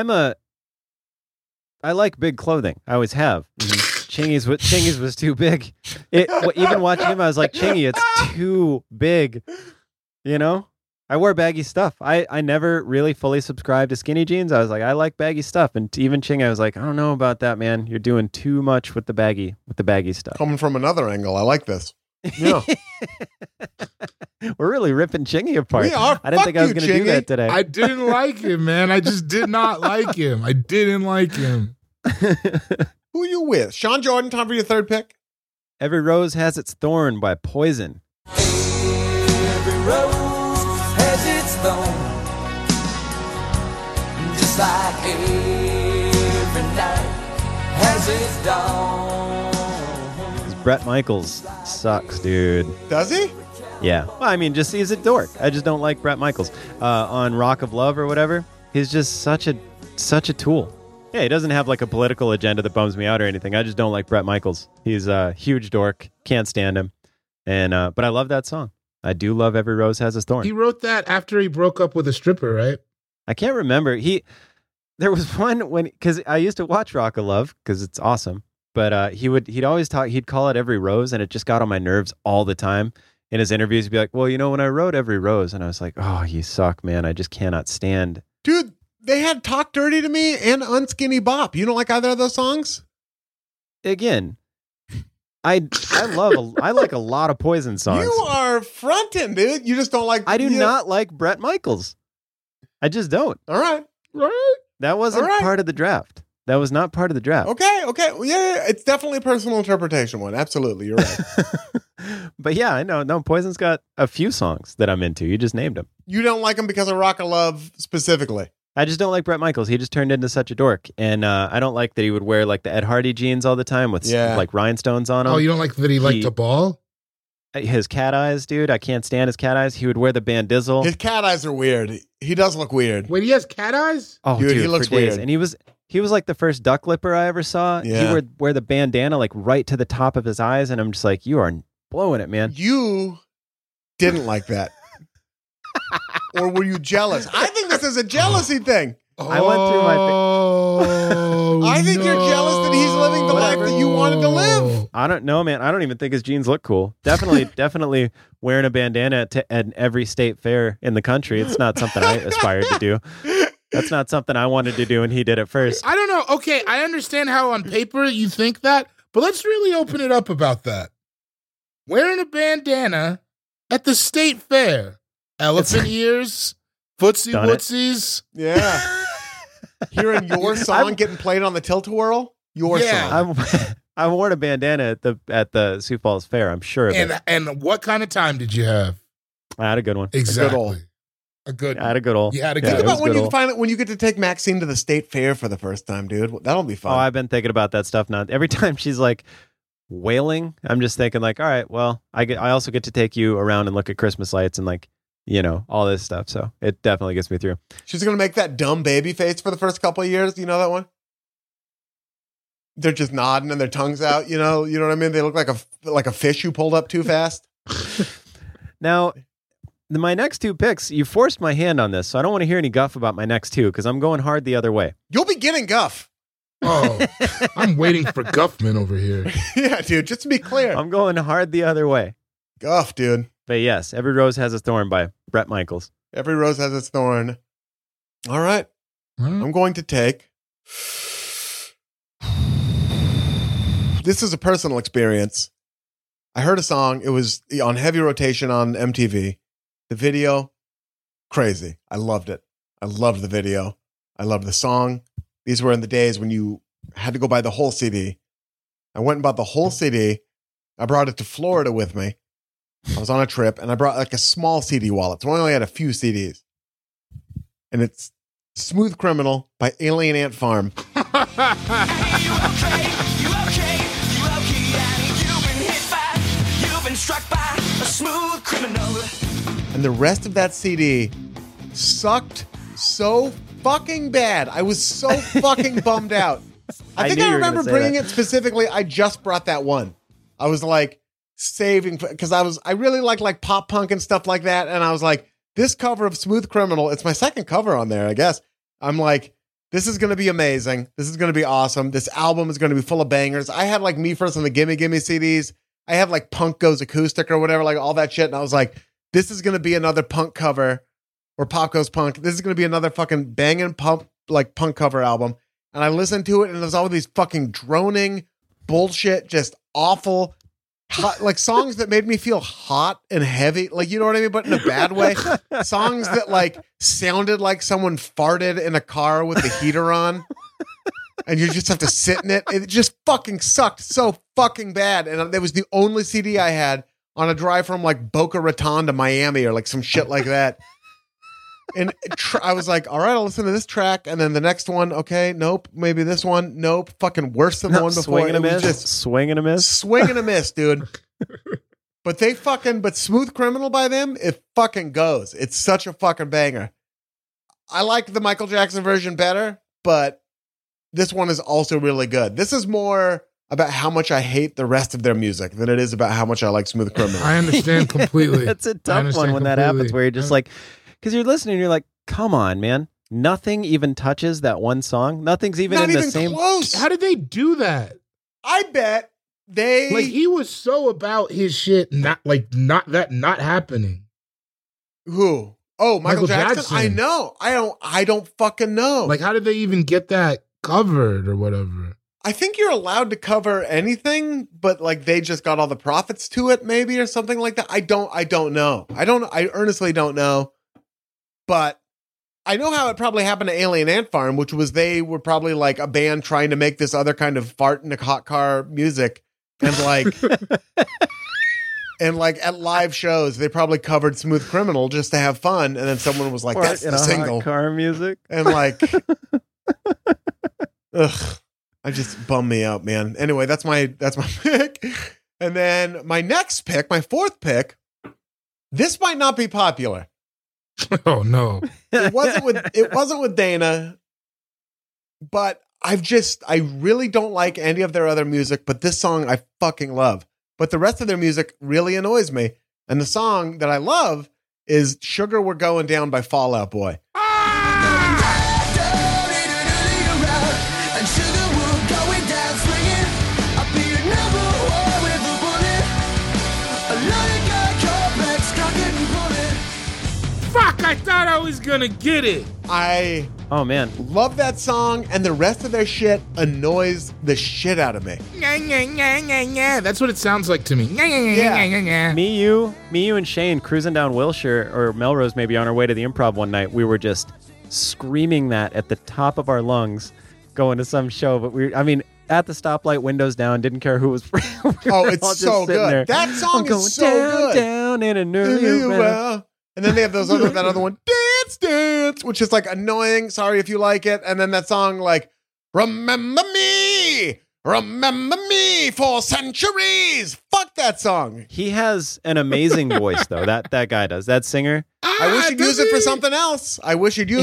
I like big clothing. I always have. Chingy's was too big. Even watching him, I was like, Chingy, it's too big. You know? I wear baggy stuff. I never really fully subscribed to skinny jeans. I was like, I like baggy stuff. And even Chingy, I was like, I don't know about that, man. You're doing too much with the baggy stuff. Coming from another angle, I like this. Yeah. We're really ripping Chingy apart. We are. I didn't think I was going to do that today. I didn't like him, man. I just did not like him. I didn't like him. Who are you with? Sean Jordan, time for your third pick. Every Rose Has Its Thorn by Poison. Every rose has its thorn, just like every night has its dawn. 'Cause Bret Michaels sucks, dude. Does he? Yeah. Well, I mean, just he's a dork. I just don't like Bret Michaels. On Rock of Love or whatever, he's just such a tool. Yeah, he doesn't have like a political agenda that bums me out or anything. I just don't like Bret Michaels. He's a huge dork. Can't stand him. And but I love that song. I do love Every Rose Has Its Thorn. He wrote that after he broke up with a stripper, right? I can't remember. There was one because I used to watch Rock of Love because it's awesome. But he'd always talk. He'd call it Every Rose, and it just got on my nerves all the time. In his interviews, he'd be like, "Well, you know, when I wrote Every Rose," and I was like, "Oh, you suck, man. I just cannot stand." Dude, they had Talk Dirty to Me and Unskinny Bop. You don't like either of those songs? Again, I like a lot of Poison songs. You are fronting, dude. You just don't like. I do not like Bret Michaels. I just don't. All right. That wasn't part of the draft. That was not part of the draft. Okay. Well, yeah, it's definitely a personal interpretation one. Absolutely, you're right. But yeah, I know. No, Poison's got a few songs that I'm into. You just named them. You don't like him because of Rock of Love specifically. I just don't like Bret Michaels. He just turned into such a dork. And I don't like that he would wear like the Ed Hardy jeans all the time with like rhinestones on them. Oh, you don't like that he liked to ball? His cat eyes, dude. I can't stand his cat eyes. He would wear the bandizzle. His cat eyes are weird. He does look weird. Wait, he has cat eyes? Oh, dude, he looks weird. And he was like the first duck lipper I ever saw. Yeah. He would wear the bandana like right to the top of his eyes. And I'm just like, you are blowing it, man. You didn't like that. Or were you jealous? I think this is a jealousy thing. I went through my. I think you're jealous that he's living the life that you wanted to live. I don't know, man. I don't even think his jeans look cool. Definitely wearing a bandana at every state fair in the country. It's not something I aspired to do. That's not something I wanted to do, and he did it first. I don't know. Okay, I understand how on paper you think that, but let's really open it up about that. Wearing a bandana at the state fair. Elephant ears, footsie wootsies. Yeah. Hearing your song getting played on the tilt-a-whirl? Your song. I wore a bandana at the Sioux Falls Fair, I'm sure of it. And what kind of time did you have? I had a good one. Exactly. I had a good old. You had a good Think about when you get to take Maxine to the state fair for the first time, dude. That'll be fun. Oh, I've been thinking about that stuff now. Every time she's like wailing, I'm just thinking like, all right, well, I also get to take you around and look at Christmas lights and like, you know, all this stuff. So it definitely gets me through. She's going to make that dumb baby face for the first couple of years. You know that one? They're just nodding and their tongues out. You know what I mean? They look like a fish you pulled up too fast. Now, my next two picks, you forced my hand on this, so I don't want to hear any guff about my next two because I'm going hard the other way. You'll be getting guff. Oh, I'm waiting for Guffman over here. Yeah, dude, just to be clear. I'm going hard the other way. Guff, dude. But yes, Every Rose Has a Thorn by Bret Michaels. Every Rose Has its Thorn. All right. I'm going to take... This is a personal experience. I heard a song. It was on heavy rotation on MTV. The video, crazy. I loved it. I loved the video. I loved the song. These were in the days when you had to go buy the whole CD. I went and bought the whole CD. I brought it to Florida with me. I was on a trip, and I brought like a small CD wallet. So I only had a few CDs. And it's Smooth Criminal by Alien Ant Farm. Struck by a smooth criminal. And the rest of that CD sucked so fucking bad. I was so fucking bummed out. I think I remember bringing it specifically. I just brought that one. I was like saving because I really like pop punk and stuff like that. And I was like, this cover of Smooth Criminal, it's my second cover on there, I guess. I'm like, this is going to be amazing. This is going to be awesome. This album is going to be full of bangers. I had like Me First and the Gimme Gimme CDs. I have like Punk Goes Acoustic or whatever, like all that shit. And I was like, this is going to be another punk cover or Pop Goes Punk. This is going to be another fucking banging punk cover album. And I listened to it and there's all these fucking droning bullshit, just awful, hot, like songs that made me feel hot and heavy. Like, you know what I mean? But in a bad way. Songs that like sounded like someone farted in a car with the heater on. and you just have to sit in it. It just fucking sucked so fucking bad. And that was the only CD I had on a drive from like Boca Raton to Miami or like some shit like that. And I was like, all right, I'll listen to this track. And then the next one, okay, nope. Maybe this one, nope. Fucking worse than the one before. Swing and a It was miss. just Swing and a miss. swing and a miss, dude. But Smooth Criminal by them, it fucking goes. It's such a fucking banger. I like the Michael Jackson version better, but this one is also really good. This is more about how much I hate the rest of their music than it is about how much I like Smooth Criminal. I understand completely. It's a tough one when that happens, where you're just like, because you're listening, you're like, come on, man. Nothing even touches that one song. Nothing's even Not in the even same. close. How did they do that? I bet they Like he was so about his shit not happening. Who? Oh, Michael Jackson? I know. I don't fucking know. Like how did they even get that covered or whatever? I think you're allowed to cover anything, but like they just got all the profits to it, maybe, or something like that. I don't know. I honestly don't know. But I know how it probably happened to Alien Ant Farm, which was they were probably like a band trying to make this other kind of fart in a hot car music. And like and like at live shows, they probably covered Smooth Criminal just to have fun. And then someone was like, that's the single. Hot car music. And like ugh. I just bummed me out, man. Anyway, that's my pick. And then my next pick, my fourth pick, this might not be popular. Oh no. It wasn't with Dana, but I really don't like any of their other music, but this song I fucking love. But the rest of their music really annoys me. And the song that I love is Sugar We're Going Down by Fall Out Boy. Fuck, I thought I was gonna get it. I love that song, and the rest of their shit annoys the shit out of me. That's what it sounds like to me. Me, you, and Shane cruising down Wilshire or Melrose, maybe on our way to the Improv one night. We were just screaming that at the top of our lungs, going to some show. But at the stoplight, windows down, didn't care who was. Oh, it's so good. There. That song is so good. Down in an early round. And then they have that other one, Dance Dance, which is like annoying. Sorry if you like it. And then that song like, Remember me for centuries. Fuck that song. He has an amazing voice, though. That guy does. That singer. I wish he'd use it for something else. I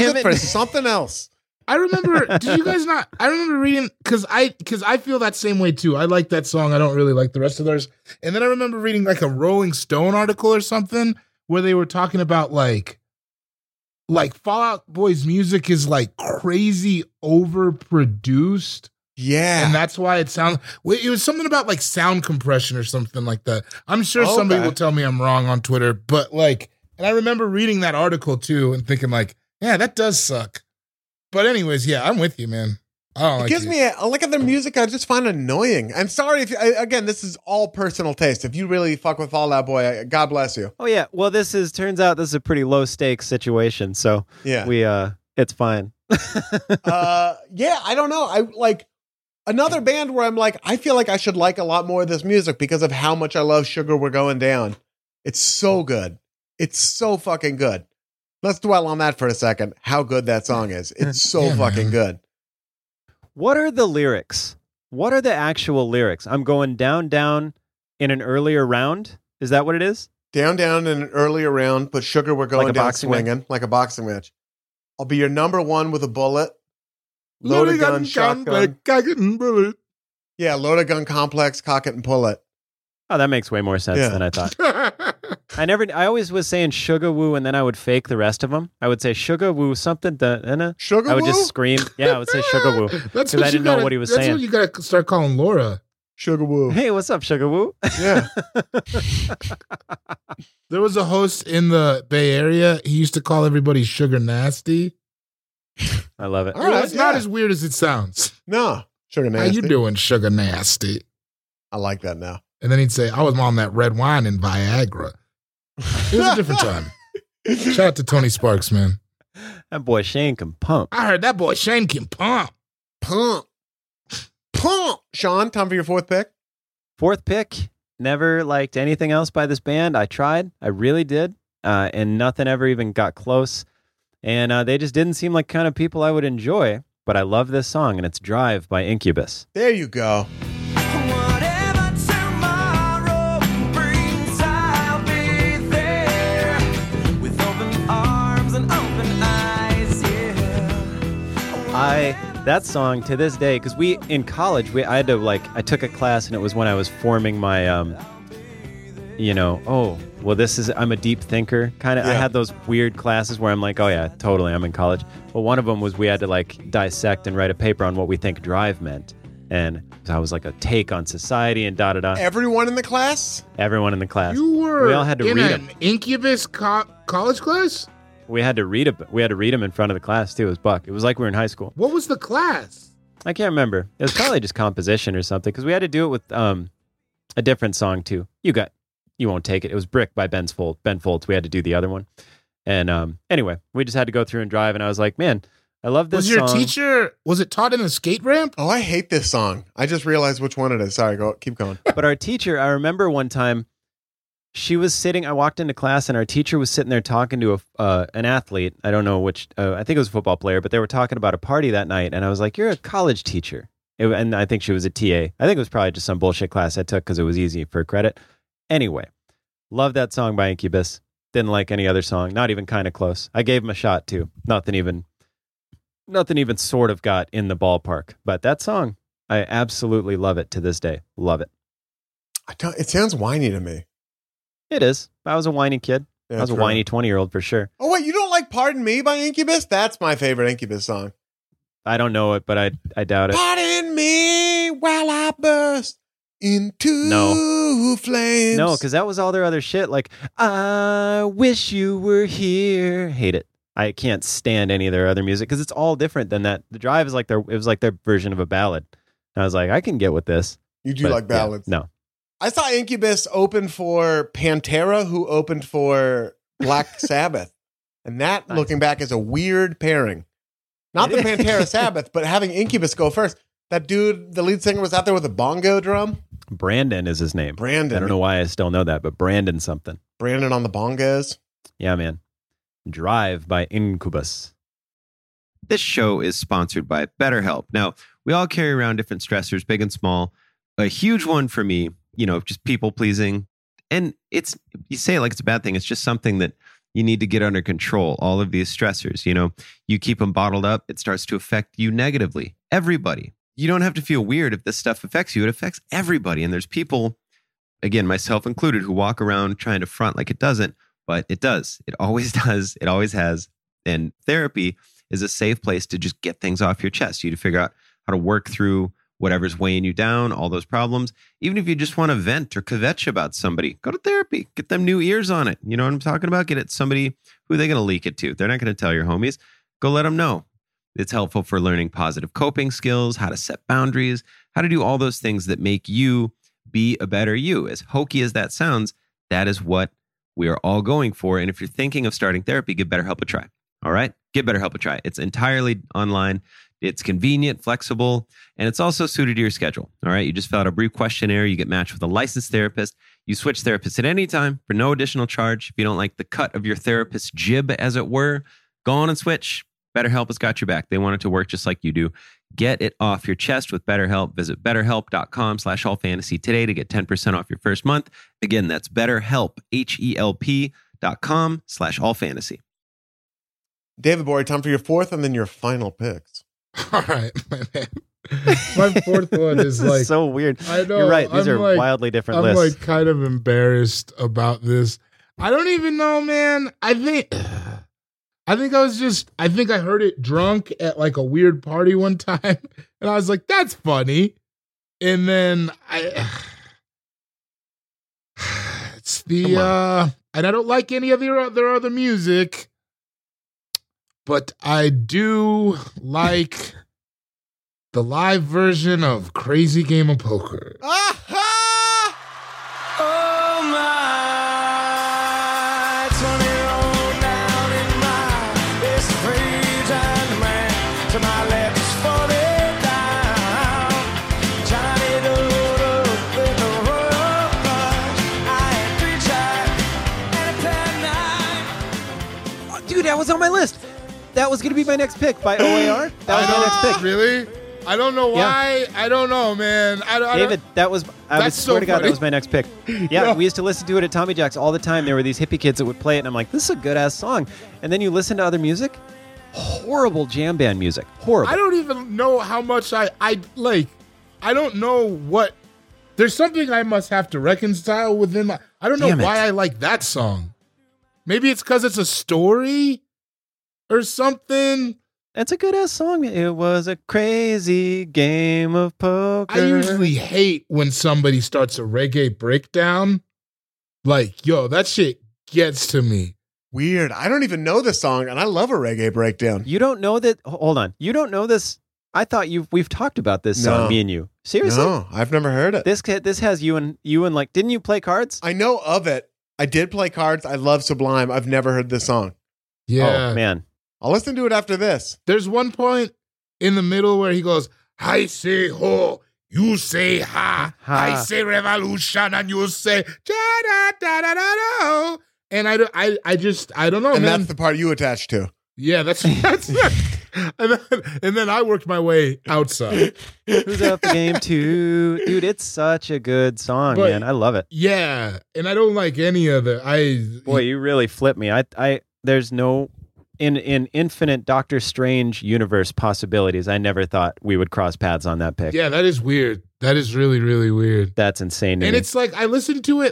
remember, did you guys not? I remember reading, because I feel that same way too. I like that song. I don't really like the rest of theirs. And then I remember reading like a Rolling Stone article or something where they were talking about like Fall Out Boy's music is like crazy overproduced. Yeah. And that's why it was something about like sound compression or something like that. I'm sure somebody will tell me I'm wrong on Twitter, but like, and I remember reading that article too and thinking like, yeah, that does suck. But anyways, yeah, I'm with you, man. It gives me a look at their music. I just find annoying. I'm sorry again, this is all personal taste. If you really fuck with Fall Out Boy, God bless you. Oh yeah. Well, turns out this is a pretty low stakes situation. So yeah, it's fine. Yeah, I don't know. I like another band where I'm like, I feel like I should like a lot more of this music because of how much I love Sugar We're Going Down. It's so good. It's so fucking good. Let's dwell on that for a second. How good that song is. It's so fucking good. What are the lyrics? What are the actual lyrics? I'm going down, down in an earlier round. Is that what it is? Down, down in an earlier round, but Sugar, we're going down swinging like a boxing match. I'll be your number one with a bullet. Loaded gun, shotgun. Cock it and pull it. Yeah, loaded gun complex, cock it and pull it. Oh, that makes way more sense than I thought. I always was saying sugar woo, and then I would fake the rest of them. I would say sugar woo something. Sugar I would woo? just scream. Yeah, I would say sugar woo because I didn't know what he was saying. That's what you got to start calling Laura. Sugar woo. Hey, what's up, sugar woo? Yeah. There was a host in the Bay Area. He used to call everybody sugar nasty. I love it. All right, it's not as weird as it sounds. No, sugar nasty. How you doing, sugar nasty? I like that now. And then he'd say, I was on that red wine in Viagra. It was a different time. Shout out to Tony Sparks, man. That boy Shane can pump. I heard that boy Shane can pump. Pump. Sean, time for your fourth pick. Fourth pick, never liked anything else by this band. I tried. I really did. And nothing ever even got close. And they just didn't seem like kind of people I would enjoy. But I love this song, and it's Drive by Incubus. There you go. Whatever tomorrow brings, I'll be there with open arms and open eyes, yeah. That song to this day, because in college, I had to I took a class, and it was when I was forming my, I'm a deep thinker kind of. Yeah. I had those weird classes where I'm like, oh yeah, totally, I'm in college. Well, one of them was we had to dissect and write a paper on what we think drive meant. And so I was like a take on society and da-da-da. Everyone in the class? Everyone in the class. We all had to in read an them. Incubus college class? We had to read them in front of the class too. It was Buck. It was like we were in high school. What was the class? I can't remember. It was probably just composition or something because we had to do it with a different song too. You won't take it. It was Brick by Ben Folds. We had to do the other one. And anyway, we just had to go through and drive. And I was like, man, I love this song. Was your song. teacher, was it taught in a skate ramp? Oh, I hate this song. I just realized which one it is. Sorry, keep going. But our teacher, I remember one time, she was sitting, I walked into class and our teacher was sitting there talking to an athlete. I don't know which, I think it was a football player, but they were talking about a party that night. And I was like, you're a college teacher. And I think she was a TA. I think it was probably just some bullshit class I took because it was easy for credit. Anyway, love that song by Incubus. Didn't like any other song. Not even kind of close. I gave him a shot too. Nothing even sort of got in the ballpark. But that song, I absolutely love it to this day. Love it. It sounds whiny to me. It is. I was a whiny kid. Yeah, I was a true. whiny 20-year-old for sure. Oh, wait, you don't like Pardon Me by Incubus? That's my favorite Incubus song. I don't know it, but I doubt it. Pardon me while I burst into flames. No, because that was all their other shit. Like, I wish you were here. Hate it. I can't stand any of their other music because it's all different than that. The Drive is it was like their version of a ballad. And I was like, I can get with this. You do like ballads? Yeah, no. I saw Incubus open for Pantera, who opened for Black Sabbath. And that, looking back, is a weird pairing. Not the Pantera Sabbath, but having Incubus go first. That dude, the lead singer, was out there with a bongo drum. Brandon is his name. Brandon. I don't know why I still know that, but Brandon something. Brandon on the bongos. Yeah, man. Drive by Incubus. This show is sponsored by BetterHelp. Now, we all carry around different stressors, big and small. A huge one for me, just people pleasing. And you say it like it's a bad thing. It's just something that you need to get under control. All of these stressors, you keep them bottled up. It starts to affect you negatively. Everybody. You don't have to feel weird if this stuff affects you. It affects everybody. And there's people, again, myself included, who walk around trying to front like it doesn't, but it does. It always does. It always has. And therapy is a safe place to just get things off your chest. You to figure out how to work through whatever's weighing you down, all those problems. Even if you just want to vent or kvetch about somebody, go to therapy. Get them new ears on it. You know what I'm talking about? Get it somebody who they're going to leak it to. They're not going to tell your homies. Go let them know. It's helpful for learning positive coping skills, how to set boundaries, how to do all those things that make you be a better you. As hokey as that sounds, that is what we are all going for. And if you're thinking of starting therapy, give BetterHelp a try. All right? Give BetterHelp a try. It's entirely online. It's convenient, flexible, and it's also suited to your schedule. All right? You just fill out a brief questionnaire. You get matched with a licensed therapist. You switch therapists at any time for no additional charge. If you don't like the cut of your therapist's jib, as it were, go on and switch. BetterHelp has got your back. They want it to work just like you do. Get it off your chest with BetterHelp. Visit BetterHelp.com/allfantasy today to get 10% off your first month. Again, that's BetterHelp, HELP.com/allfantasy. David Bory, time for your fourth and then your final picks. All right, my man. My fourth one is This like is so weird. I know. You're right. These I'm are wildly different I'm lists. like kind of embarrassed about this. I don't even know, man. I think I heard it drunk at like a weird party one time, and I was like, "That's funny." And then it's the and I don't like any of their other music, but I do like the live version of Crazy Game of Poker. Oh my, 20-year-old down in my best rage and man to my left is 40 down. was on my list. That was going to be my next pick by OAR. That was my next pick. Really? I don't know why. I don't know, man. David, that was, I would swear to God, funny. that was my next pick. Yeah, we used to listen to it at Tommy Jack's all the time. There were these hippie kids that would play it, and I'm like, this is a good-ass song. And then you listen to other music, horrible jam band music. Horrible. I don't even know how much I like. I don't know what. There's something I must have to reconcile within my. I don't know Damn it. why I like that song. Maybe it's because it's a story or something. That's a good-ass song. It was a crazy game of poker. I usually hate when somebody starts a reggae breakdown. Like, yo, that shit gets to me. Weird. I don't even know this song, and I love a reggae breakdown. You don't know that? Hold on. You don't know this? I thought we've talked about this song, No. me and you. Seriously? No, I've never heard it. This has you and like, didn't you play cards? I know of it. I did play cards. I love Sublime. I've never heard this song. Yeah. Oh, man. I'll listen to it after this. There's one point in the middle where he goes, I say ho, you say ha. I say revolution, and you say da-da-da-da-da-da. And I don't know, And man. that's the part you attached to. Yeah, that's and then I worked my way outside. Who's up the game too? Dude, it's such a good song, But- man. I love it. Yeah, and I don't like any of it. Boy, you really flipped me. I there's no in infinite Doctor Strange universe possibilities. I never thought we would cross paths on that pick. Yeah, that is weird. That is really, really weird. That's insane to And me. it's like I listened to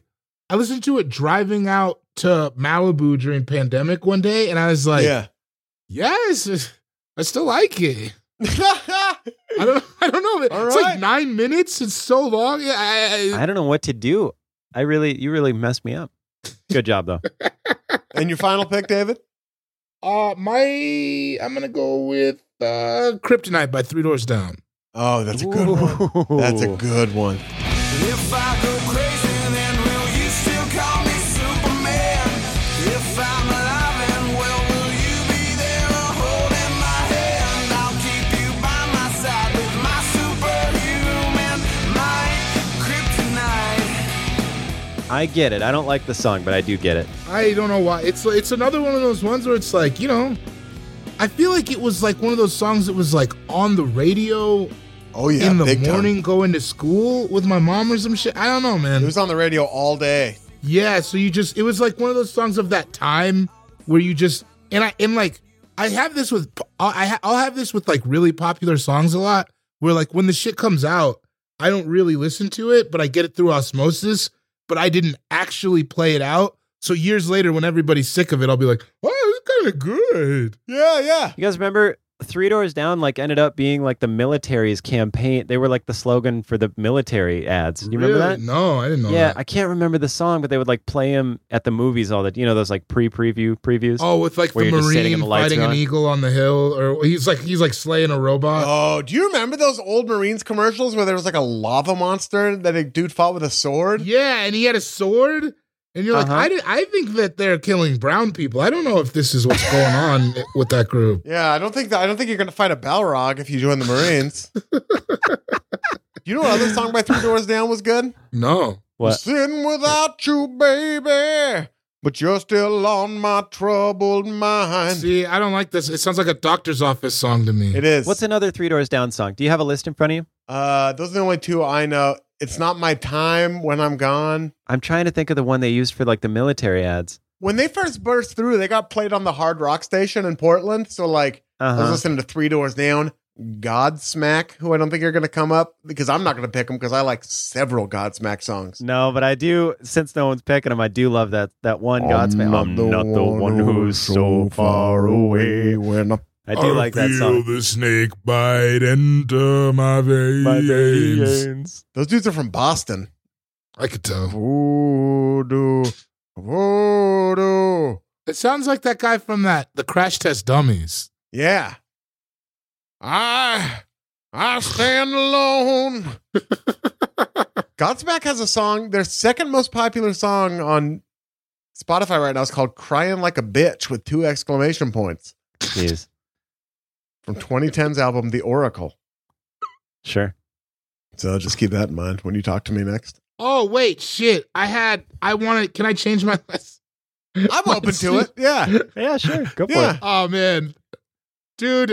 it driving out to Malibu during pandemic one day, and I was like, yes, I still like it. I don't know. It's right. like 9 minutes. It's so long. I don't know what to do. You really messed me up. Good job though. And your final pick, David? I'm gonna go with Kryptonite by Three Doors Down. Oh, that's a good one. That's a good one. If I go crazy, then will you still call me Superman? If I'm alive, and will you be there holding my hand? I'll keep you by my side with my superhuman kryptonite. I get it. I don't like the song, but I do get it. I don't know why. It's another one of those ones where it's like, I feel like it was like one of those songs that was like on the radio. Oh yeah, in the big morning time. going to school with my mom or some shit. I don't know, man. It was on the radio all day. Yeah, so it was like one of those songs of that time where you just I have this with I'll have this with like really popular songs a lot where like when the shit comes out, I don't really listen to it, but I get it through osmosis, but I didn't actually play it out. So years later, when everybody's sick of it, I'll be like, oh, it's kind of good. Yeah. You guys remember Three Doors Down like ended up being like the military's campaign. They were like the slogan for the military ads. Do you remember that? No, I didn't know Yeah, that. I can't remember the song, but they would like play him at the movies all the, those like previews. Oh, with like where the you're just sitting Marine and the lights fighting are an on. eagle on the hill, or he's like slaying a robot. Oh, do you remember those old Marines commercials where there was like a lava monster that a dude fought with a sword? Yeah, and he had a sword. And you're like, I think that they're killing brown people. I don't know if this is what's going on with that group. Yeah, I don't think you're gonna fight a Balrog if you join the Marines. You know what other song by Three Doors Down was good? No. What? Sitting without you, baby, but you're still on my troubled mind. See, I don't like this. It sounds like a doctor's office song to me. It is. What's another Three Doors Down song? Do you have a list in front of you? Those are the only two I know. It's Not My Time, When I'm Gone. I'm trying to think of the one they used for like the military ads. When they first burst through, they got played on the Hard Rock station in Portland. So like, I was listening to Three Doors Down, Godsmack, who I don't think are going to come up because I'm not going to pick them because I like several Godsmack songs. No, but I do, since no one's picking them, I do love that one Godsmack. I'm not the one who's so far away. I do like that song. the snake bite enter my veins. Those dudes are from Boston. I could tell. Voodoo. It sounds like that guy from the Crash Test Dummies. Yeah. I stand alone. Godsmack has a song. Their second most popular song on Spotify right now is called Crying Like a Bitch with 2 exclamation points. Jeez. From 2010's album, The Oracle. Sure. So just keep that in mind when you talk to me next. Oh, wait, shit. Can I change my list? I'm open to it. Yeah. Yeah, sure. Go for Yeah. it. Oh man, dude,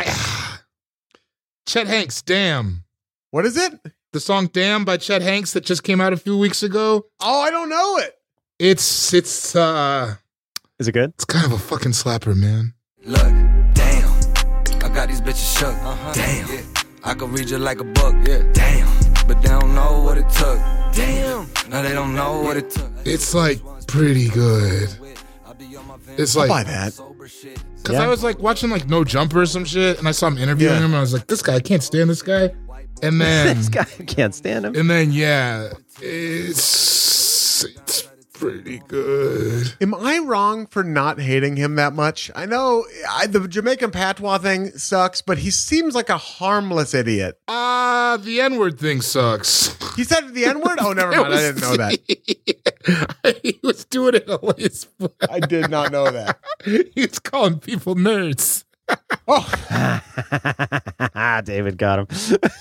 Chet Hanks, "Damn." What is it? The song "Damn" by Chet Hanks that just came out a few weeks ago. Oh, I don't know it. It's Is it good? it's kind of a fucking slapper, man. Look, damn, I got these bitches shook. Damn, I can read you like a book. Damn, but they don't know what it took. Damn, no, they don't know what it took. It's like pretty good. It's I'll like buy that. because I was like watching like No Jumper or some shit, and I saw him interviewing Yeah. him, and I was like, this guy, I can't stand this guy. And then This guy can't stand him. and then yeah, it's pretty good. Am I wrong for not hating him that much? I know the Jamaican patois thing sucks, but he seems like a harmless idiot. The N-word thing sucks. He said the N-word? Oh, never mind. I didn't know that. He was doing it on his I did not know that. He was calling people nerds. Oh, David got him.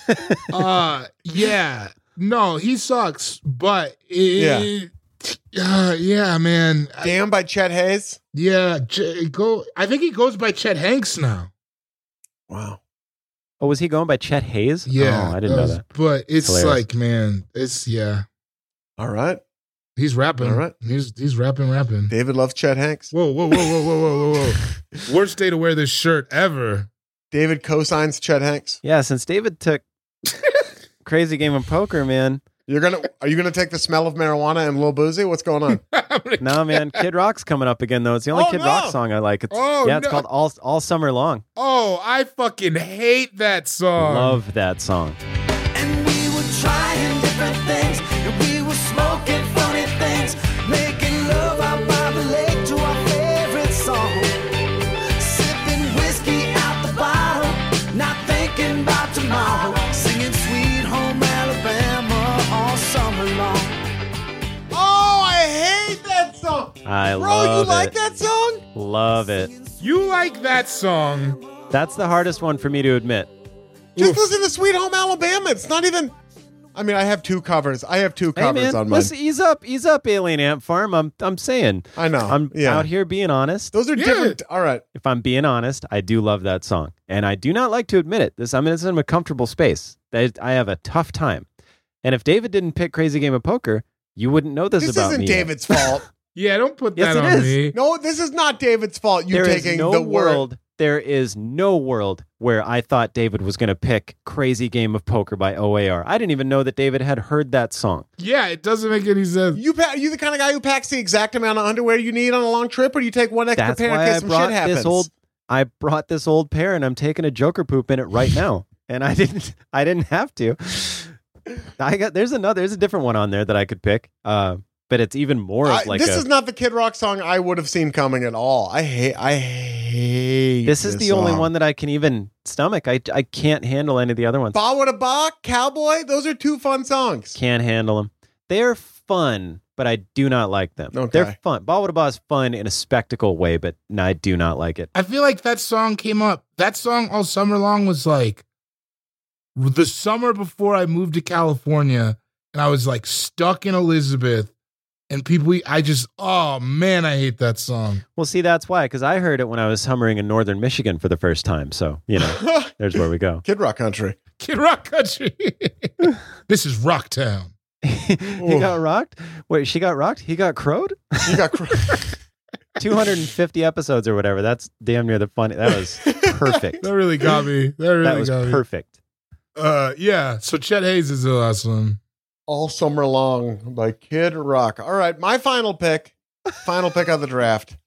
Yeah. No, he sucks, but yeah, man. Damn by Chet Hayes. Yeah, I think he goes by Chet Hanks now. Wow. Oh, was he going by Chet Hayes? Yeah, Oh, I didn't know that. But it's Hilarious. like, man, it's All right. he's rapping. All right. He's rapping. David loves Chet Hanks. Whoa. Worst day to wear this shirt ever. David co-signs Chet Hanks. Yeah, since David took Crazy Game of Poker, man. Are you gonna take the smell of marijuana and Lil Boozy? What's going on? No, man. Kid Rock's coming up again, though. It's the only Oh, Kid no. Rock song I like. It's no. called All Summer Long. Oh, I fucking hate that song. Love that song. And we were trying different things, and we were smoking funny things, making love out by the lake to our favorite song, sipping whiskey out the bottle, not thinking about tomorrow, singing Sweet Home Alabama all summer long. Oh, I hate that song. I Bro, love you like it. that song? Love it. You like that song? That's the hardest one for me to admit. Just listen to Sweet Home Alabama. It's not even. I mean, I have two covers. Hey, covers man, on mine. listen, ease up, Alien Ant Farm. I'm saying. I know. I'm Yeah. out here being honest. Those are different. All right. If I'm being honest, I do love that song, and I do not like to admit it. It's in a comfortable space. I have a tough time, and if David didn't pick Crazy Game of Poker, you wouldn't know this This about isn't me. yet. David's fault. Yeah, don't put Yes, that it on is. me. No, this is not David's fault. You There is taking no the word. world. There is no world where I thought David was going to pick Crazy Game of Poker by OAR. I didn't even know that David had heard that song. Yeah, it doesn't make any sense. Are you the kind of guy who packs the exact amount of underwear you need on a long trip, or do you take one extra That's pair in why case I some shit happens? I brought this old pair, and I'm taking a Joker poop in it right now. And I didn't have to. There's a different one on there that I could pick. But it's even more of like this is not the Kid Rock song I would have seen coming at all. I hate this is the only song. one that I can even stomach. I can't handle any of the other ones. Ba Wada Ba, Cowboy, those are two fun songs. Can't handle them. They're fun, but I do not like them. Okay. They're fun. Ba Wada Ba is fun in a spectacle way, but I do not like it. I feel like that song came up. That song all summer long was like the summer before I moved to California, and I was like stuck in Elizabeth. And oh man, I hate that song. Well, see, that's why, because I heard it when I was summering in northern Michigan for the first time. So, there's where we go. Kid Rock country. Kid Rock country. This is Rocktown. He got rocked? Wait, she got rocked? He got crowed? You got 250 episodes or whatever. That's damn near the funny. That was perfect. That really got me. That was got perfect. me. Yeah. So Chet Hayes is the last one. All Summer Long by Kid Rock. All right, my final pick of the draft.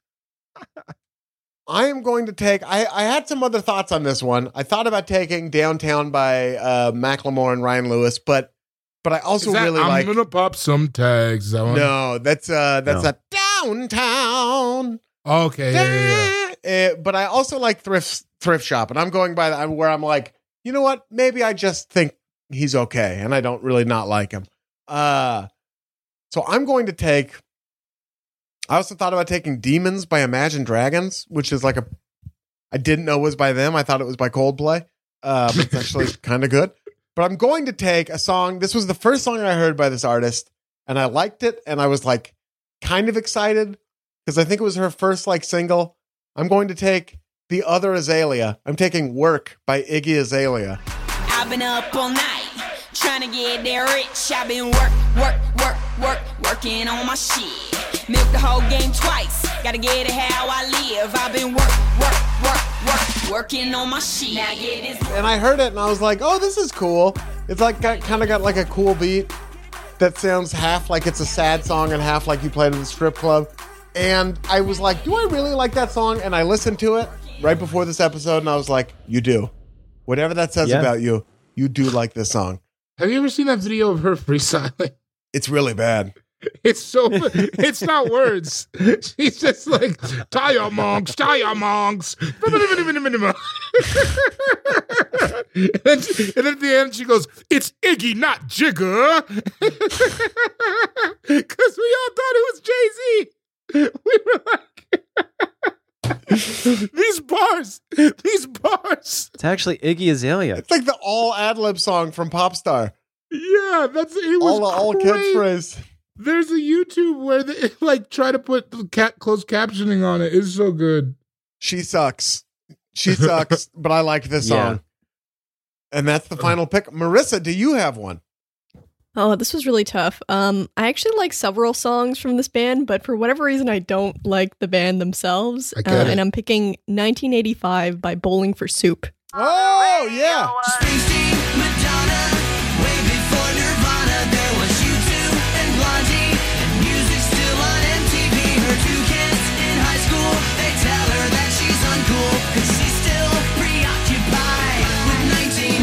I am going to take. I had some other thoughts on this one. I thought about taking Downtown by Macklemore and Ryan Lewis, but I also really I'm like. gonna pop some tags. Is that one? No, that's No. a Downtown. Okay. Yeah. But I also like Thrift Shop, and I'm going by that where I'm like, you know what? Maybe I just think he's okay, and I don't really not like him. So I'm going to take. I also thought about taking Demons by Imagine Dragons, which is like I didn't know was by them. I thought it was by Coldplay. But it's actually kind of good. But I'm going to take a song. This was the first song I heard by this artist, and I liked it, and I was like kind of excited because I think it was her first like single. I'm going to take The Other Azalea. I'm taking Work by Iggy Azalea. I've been up all night trying to get there rich. I've been working on my shit. Milk the whole game twice. Gotta get it how I live. I've been working on my shit. Now get this. And I heard it and I was like, oh, this is cool. It's like kind of got like a cool beat that sounds half like it's a sad song and half like you played in the strip club. And I was like, do I really like that song? And I listened to it right before this episode and I was like, you do. Whatever that says about you, you do like this song. Have you ever seen that video of her freestyling? It's really bad. It's it's not words. She's just like, tie your monks. And then at the end, she goes, it's Iggy, not Jigger. Because we all thought it was Jay-Z. We were like, these bars. It's actually Iggy Azalea. It's like the all ad-lib song from Popstar. Yeah, it was all great. catchphrase. There's a YouTube where they like try to put closed captioning on it. It's so good. She sucks, but I like this song. And that's the final pick. Marissa, do you have one? Oh, this was really tough. I actually like several songs from this band, but for whatever reason, I don't like the band themselves. And I'm picking 1985 by Bowling for Soup. Oh, yeah. Springsteen, Madonna, way before Nirvana, there was U2 and Blondie, and music still on MTV. Her two kids in high school, they tell her that she's uncool, cause she's still preoccupied with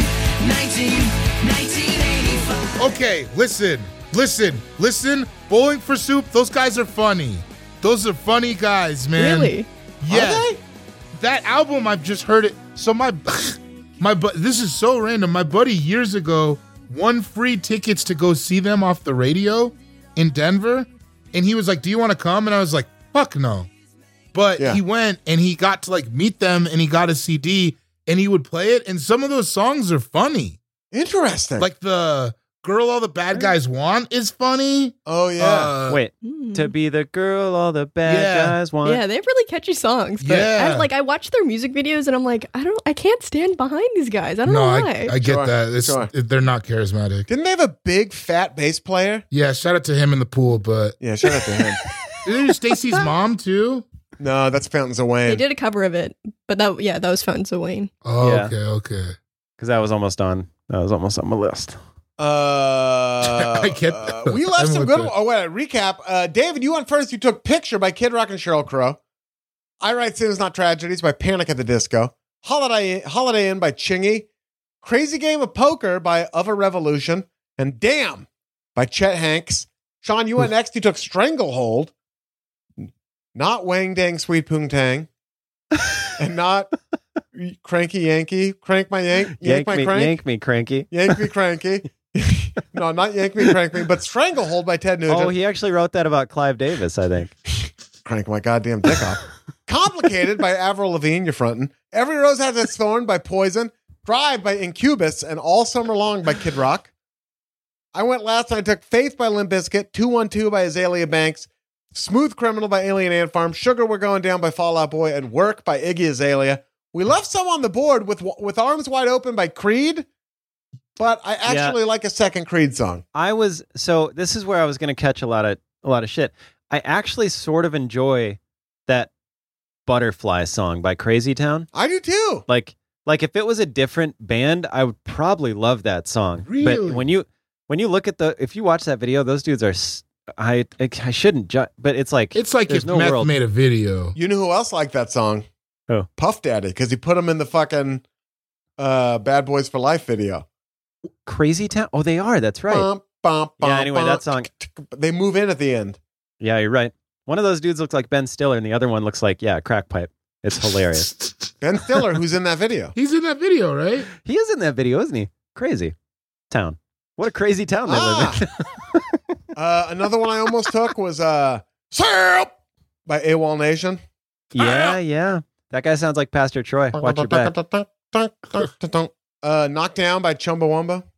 1985. Okay, listen. Bowling for Soup, those guys are funny. Those are funny guys, man. Really? Yeah. Are they? That album, I've just heard it. So this is so random. My buddy years ago won free tickets to go see them off the radio in Denver. And he was like, do you want to come? And I was like, fuck no. But he went and he got to like meet them and he got a CD and he would play it. And some of those songs are funny. Interesting. Like the Girl All the Bad Guys Want is funny. Oh, yeah. Wait, to be the girl all the bad guys want. Yeah, they have really catchy songs. But I watch their music videos and I'm like, I can't stand behind these guys. I don't know why. I get that. They're not charismatic. Didn't they have a big fat bass player? Yeah, shout out to him in the pool, but yeah, shout out to him. Isn't Stacy's mom too? No, that's Fountains of Wayne. They did a cover of it, but that was Fountains of Wayne. Oh, Yeah. okay. Because that was almost on my list. I get that. We left I'm some with good that. ones. Oh, wait, recap. David, you went first. You took Picture by Kid Rock and Sheryl Crow. I Write Sins Not Tragedies by Panic at the Disco. Holiday Inn by Chingy. Crazy Game of Poker by Of a Revolution. And Damn by Chet Hanks. Sean, you went next. You took Stranglehold. Not Wang Dang Sweet Poontang. And not Cranky Yankee. Crank my yank. Yank my crank. Yank me, cranky. Yank me cranky. No, not Yank Me, Crank Me, but Stranglehold by Ted Nugent. Oh, he actually wrote that about Clive Davis, I think. Crank my goddamn dick off. Complicated by Avril Lavigne, you're frontin'. Every Rose Has Its Thorn by Poison. Drive by Incubus and All Summer Long by Kid Rock. I went last and I took Faith by Limp Bizkit, 212 by Azalea Banks, Smooth Criminal by Alien Ant Farm, Sugar We're Going Down by Fall Out Boy, and Work by Iggy Azalea. We left some on the board with Arms Wide Open by Creed. But I actually like a second Creed song. This is where I was going to catch a lot of shit. I actually sort of enjoy that Butterfly song by Crazy Town. I do too. Like if it was a different band, I would probably love that song. Really? But when you look at if you watch that video, those dudes are I shouldn't judge, but it's like if no Meth world. made a video. You know who else liked that song? Who? Puff Daddy, because he put him in the fucking Bad Boys for Life video. Crazy Town? Oh, they are. That's right. Anyway, that song. They move in at the end. Yeah, you're right. One of those dudes looks like Ben Stiller, and the other one looks like, crack pipe. It's hilarious. Ben Stiller, who's in that video. He's in that video, right? He is in that video, isn't he? Crazy Town. What a crazy town they live in. Another one I almost took was Syrup by AWOL Nation. Yeah. That guy sounds like Pastor Troy. Watch your back. Knocked Down by Chumbawamba.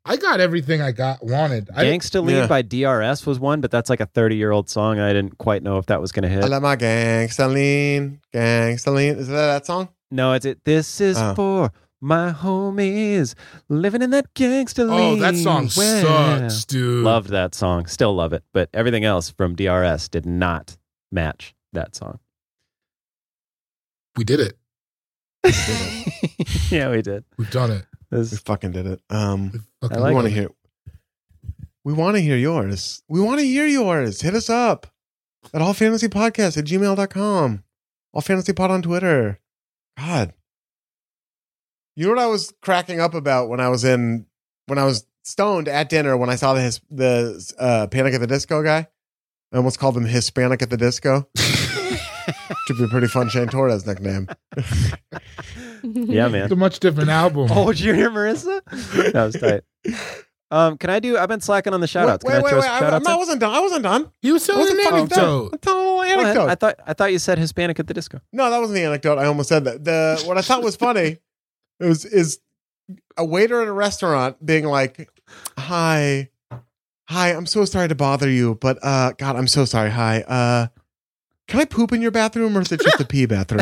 I got everything I wanted. Gangsta Lean by DRS was one, but that's like a 30-year-old song. I didn't quite know if that was going to hit. I love my Gangsta Lean. Gangsta Lean. Is that song? No, it's it. This is for my homies living in that gangsta lean. Oh, that song sucks, dude. Loved that song. Still love it. But everything else from DRS did not match that song. We did it. Yeah, we did. We've done it. We fucking did it. I we like want to it. hear. We want to hear yours. We want to hear yours. Hit us up at allfantasypodcast@gmail.com. Allfantasypod on Twitter. God. You know what I was cracking up about when I was stoned at dinner when I saw the Panic at the Disco guy? I almost called him Hispanic at the Disco. Should be a pretty fun Shane Torres nickname. Yeah, man. It's a much different album. Oh, did you hear Marissa? That was tight. Can I do? I've been slacking on the shout outs. Wait. I wasn't done. I wasn't done. He was telling an anecdote. I'm telling a little anecdote. I thought you said Hispanic at the Disco. No, that wasn't the anecdote. I almost said that. What I thought was funny is a waiter in a restaurant being like, Hi, I'm so sorry to bother you, but God, I'm so sorry. Hi, can I poop in your bathroom or is it just a pee bathroom?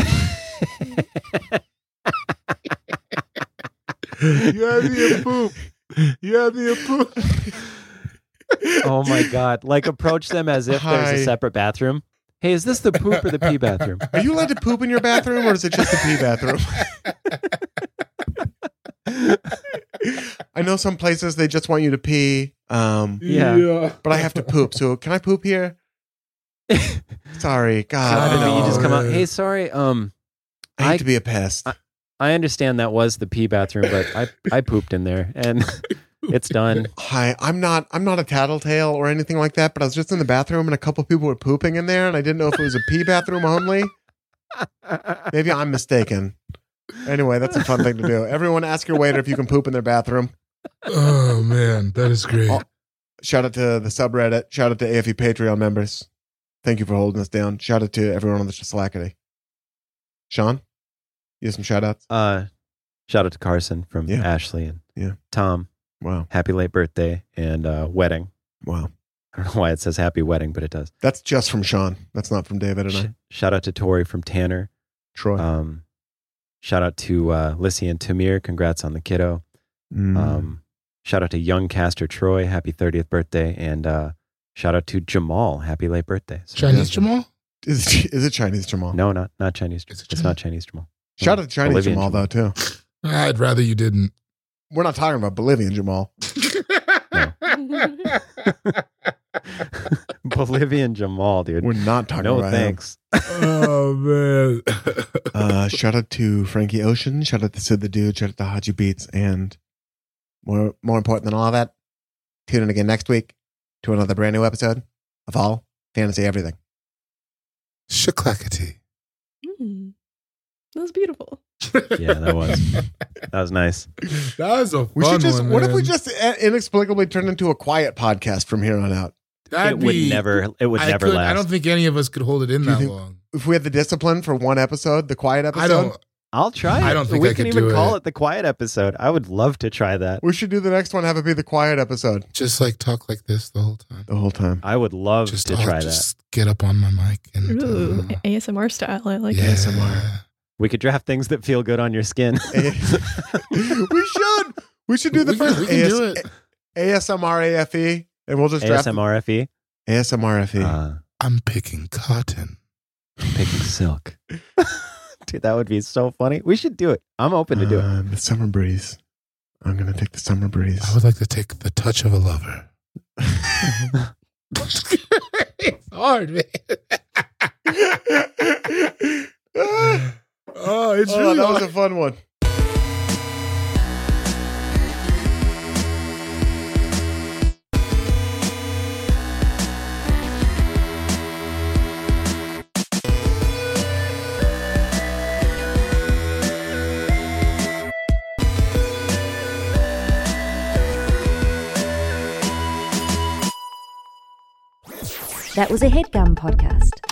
You had me a poop. You had me a poop. Oh my God. Like approach them as if there's a separate bathroom. Hey, is this the poop or the pee bathroom? Are you allowed to poop in your bathroom or is it just the pee bathroom? I know some places they just want you to pee. Yeah. But I have to poop. So can I poop here? Sorry. God. I don't know. You just come out. No. Hey, sorry. I hate to be a pest. I understand that was the pee bathroom, but I pooped in there and it's done. Hi, I'm not a tattletale or anything like that, but I was just in the bathroom and a couple people were pooping in there and I didn't know if it was a pee bathroom only. Maybe I'm mistaken. Anyway, that's a fun thing to do. Everyone ask your waiter if you can poop in their bathroom. Oh man, that is great. Shout out to the subreddit. Shout out to AFE Patreon members. Thank you for holding us down. Shout out to everyone on the Slackity. Sean, you have some shout outs? Shout out to Carson from Ashley and Tom. Wow. Happy late birthday and wedding. Wow. I don't know why it says happy wedding, but it does. That's just from Sean. That's not from David and I. Shout out to Tori from Tanner. Troy. Shout out to Lissy and Tamir. Congrats on the kiddo. Shout out to young caster Troy. Happy 30th birthday. And shout out to Jamal. Happy late birthday. So, Chinese Jamal? Is it Chinese Jamal? No, not Chinese. It's not Chinese Jamal. Shout out to Chinese Bolivian Jamal, though, too. I'd rather you didn't. We're not talking about Bolivian Jamal. Bolivian Jamal, dude. We're not talking no about thanks. Oh, man. Shout out to Frankie Ocean. Shout out to Sid the Dude. Shout out to Haji Beats. And more important than all that, tune in again next week to another brand new episode of All Fantasy Everything. Shaklackety. That was beautiful. Yeah, that was nice. That was a fun We should just. one, What if man. we just inexplicably turn into a quiet podcast from here on out? That'd It would be- never last. I don't think any of us could hold it in Do you that think- long. If we had the discipline for one episode, the quiet episode, I don't. I'll try it. I don't think we I can could even do call it. it the quiet episode. I would love to try that. we should do the next one. Have it be the quiet episode Just like talk like this the whole time. the whole time. I would love Just to I'll try that. just get up on my mic and Ooh, ASMR style. I like yeah. it. We could draft things that feel good on your skin. We should do the We can- first we can do it. ASMR AFE, and we'll just draft ASMRFE. ASMR FE. I'm picking cotton. Picking silk. Dude, that would be so funny. We should do it. I'm open to do it. The summer breeze. I'm gonna take the summer breeze. I would like to take the touch of a lover. It's hard, man. Oh, it's really that hard. was a fun one. That was a HeadGum podcast.